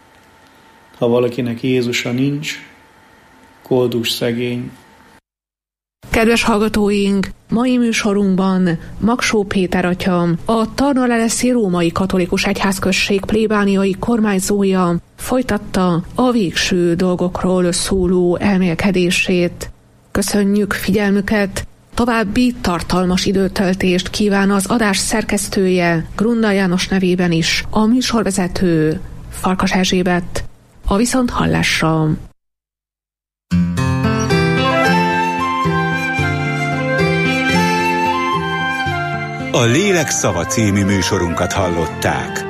Ha valakinek Jézusa nincs, koldus szegény. Kedves hallgatóink, mai műsorunkban Magsó Péter atya, a Tarnaleleszi Római Katolikus Egyházközség plébániai kormányzója folytatta a végső dolgokról szóló elmélkedését. Köszönjük figyelmüket! További tartalmas időtöltést kíván az adás szerkesztője, Grunda János nevében is, a műsorvezető Farkas Erzsébet. A viszonthallásra! A Lélek szava című műsorunkat hallották.